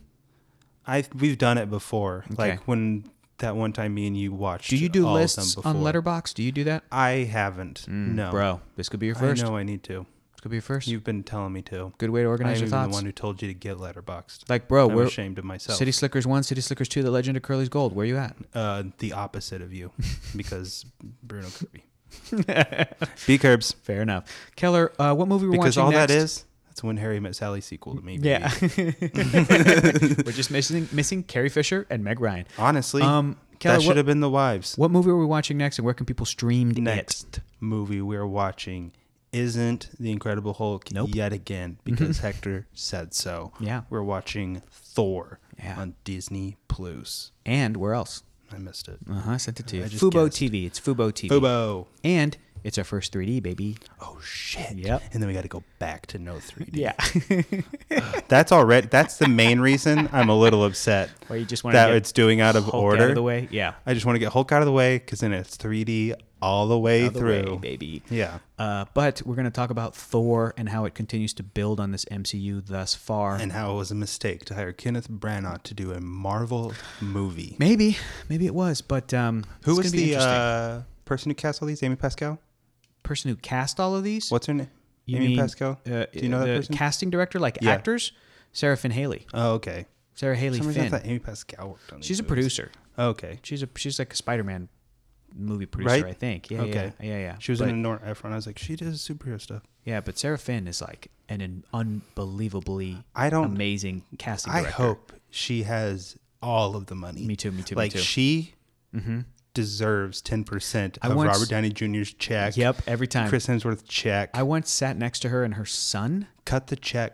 I we've done it before. Okay. Like when that one time me and you watched. Do you do all lists of them on before. Letterboxd? Do you do that? I haven't. no, Bro, this could be your first. I know I need to. This could be your first. You've been telling me to. Good way to organize I'm your even thoughts. the one who told you to get Letterboxd. Like, bro, I'm we're ashamed of myself. City Slickers one, City Slickers two, The Legend of Curly's Gold. Where you at? Uh, the opposite of you, because Bruno Kirby. B Curbs. Fair enough. Keller, uh, what movie we're Because watching all next? that is, that's When Harry Met Sally sequel to me. Baby. Yeah. We're just missing missing Carrie Fisher and Meg Ryan. Honestly, Um, Keller, that what- should have been the wives. What movie are we watching next, and where can people stream it? Next movie we're watching isn't The Incredible Hulk Nope. yet again, because Hector said so. Yeah. We're watching Thor Yeah. on Disney Plus. And where else? I missed it. Uh huh. I sent it to you. I just Fubo guessed. T V. It's Fubo T V. Fubo. And it's our first three D, baby. Oh shit. Yep. And then we got to go back to no three D. Yeah. That's already. That's the main reason I'm a little upset Or you just want to that get it's doing out of Hulk order. out of the way. Yeah. I just want to get Hulk out of the way because then it's three D all the way Out of the through. way, baby. Yeah. Uh, but we're going to talk about Thor and how it continues to build on this M C U thus far. And how it was a mistake to hire Kenneth Branagh to do a Marvel movie. maybe, maybe it was, but um, Who it's was gonna be the interesting. uh, person who cast all these? Amy Pascal? person who cast all of these? What's her name? You Amy mean, Pascal? Uh, Do you know the that person? casting director, like Yeah. actors? Sarah Finn Haley. Oh, okay. Sarah Haley For some reason I Finn. thought Amy Pascal worked on these She's a movies. producer. Okay. She's a she's like a Spider-Man movie producer, Right? I think. Yeah, Okay. yeah, yeah, yeah. She was but, in a Nora Ephron. I was like, she does superhero stuff. yeah, but Sarah Finn is like an, an unbelievably I don't. amazing casting I director. hope she has all of the money. Me too. Me too. Like me too. she mm-hmm. deserves ten percent I of once- Robert Downey Junior's check. Yep. Every time. Chris Hemsworth check. I once sat next to her and her son. Cut the check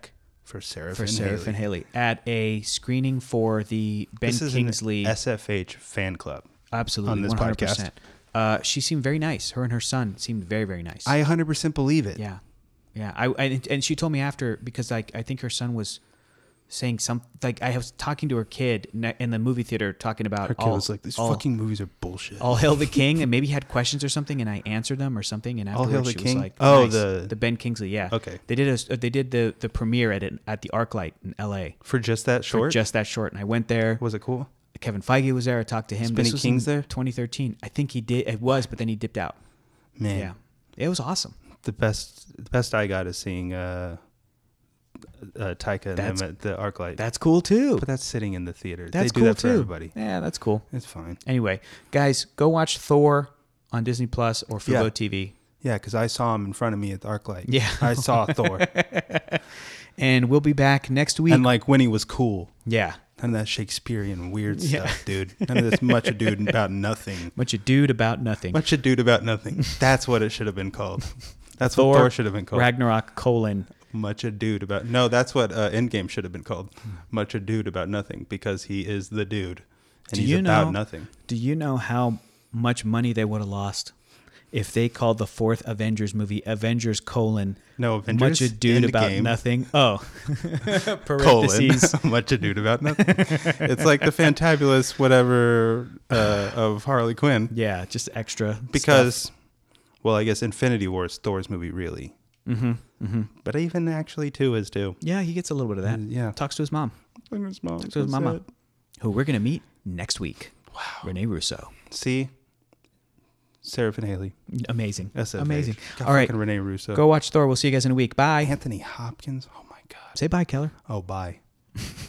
for Sarah for Finn Sarah Haley. Finn Haley at a screening for the Ben This is Kingsley. an S F H fan club. Absolutely, on this one hundred podcast. percent. Uh, she seemed very nice. Her and her son seemed very, very nice. I one hundred percent believe it. yeah, yeah. I, I and she told me after because like I think her son was saying some like I was talking to her kid ne- in the movie theater talking about Her kid all, was like, "These all, fucking movies are bullshit." All Hail the King, and maybe he had questions or something, and I answered them or something, and All afterwards Hail the she King? was like, Oh, nice. the- the Ben Kingsley, yeah. Okay. They did a they did the the premiere at it, at the ArcLight in L A For just that for short? just that short, and I went there. Was it cool? Kevin Feige was there. I talked to him. Was This Benny was King's in there? twenty thirteen. I think he did. It was, but then he dipped out. Man, Yeah, it was awesome. the best the best I got is seeing uh, uh, Taika and That's- them at the ArcLight. That's cool too. But that's sitting in the theater. That's they do cool that for too. everybody. Yeah, that's cool. It's fine. Anyway, guys, go watch Thor on Disney Plus or Fubo Yeah. T V. Yeah, because I saw him in front of me at the ArcLight. Yeah. I saw Thor. And we'll be back next week. And like when he was cool. yeah. None of that Shakespearean weird Yeah. stuff, dude. None of this much ado about nothing. Much ado about nothing. Much ado about nothing. That's what it should have been called. That's Thor, what Thor should have been called. Ragnarok colon. Much ado about no. That's what uh, Endgame should have been called. Much ado about nothing because he is the dude, and Do he's you about know- nothing. Do you know how much money they would have lost if they called the fourth Avengers movie Avengers colon No, Avengers. Much ado about Endgame, nothing? Oh, Colon. parentheses. Much ado about nothing. It's like the fantabulous whatever uh, of Harley Quinn. Yeah, just extra. Because, well, I guess Infinity War is Thor's movie, really. Mm-hmm. Mm-hmm. But even actually, two is too. Yeah, he gets a little bit of that. Yeah. Talks to his mom. His mom. Talks to his mama. Who we're gonna meet next week. Wow. Renee Russo. See, Sarah Finn Haley. Amazing. S F H. Amazing. God, All right, fucking Renee Russo. go watch Thor. We'll see you guys in a week. Bye. Anthony Hopkins. Oh my God. Say bye, Keller. Oh, bye.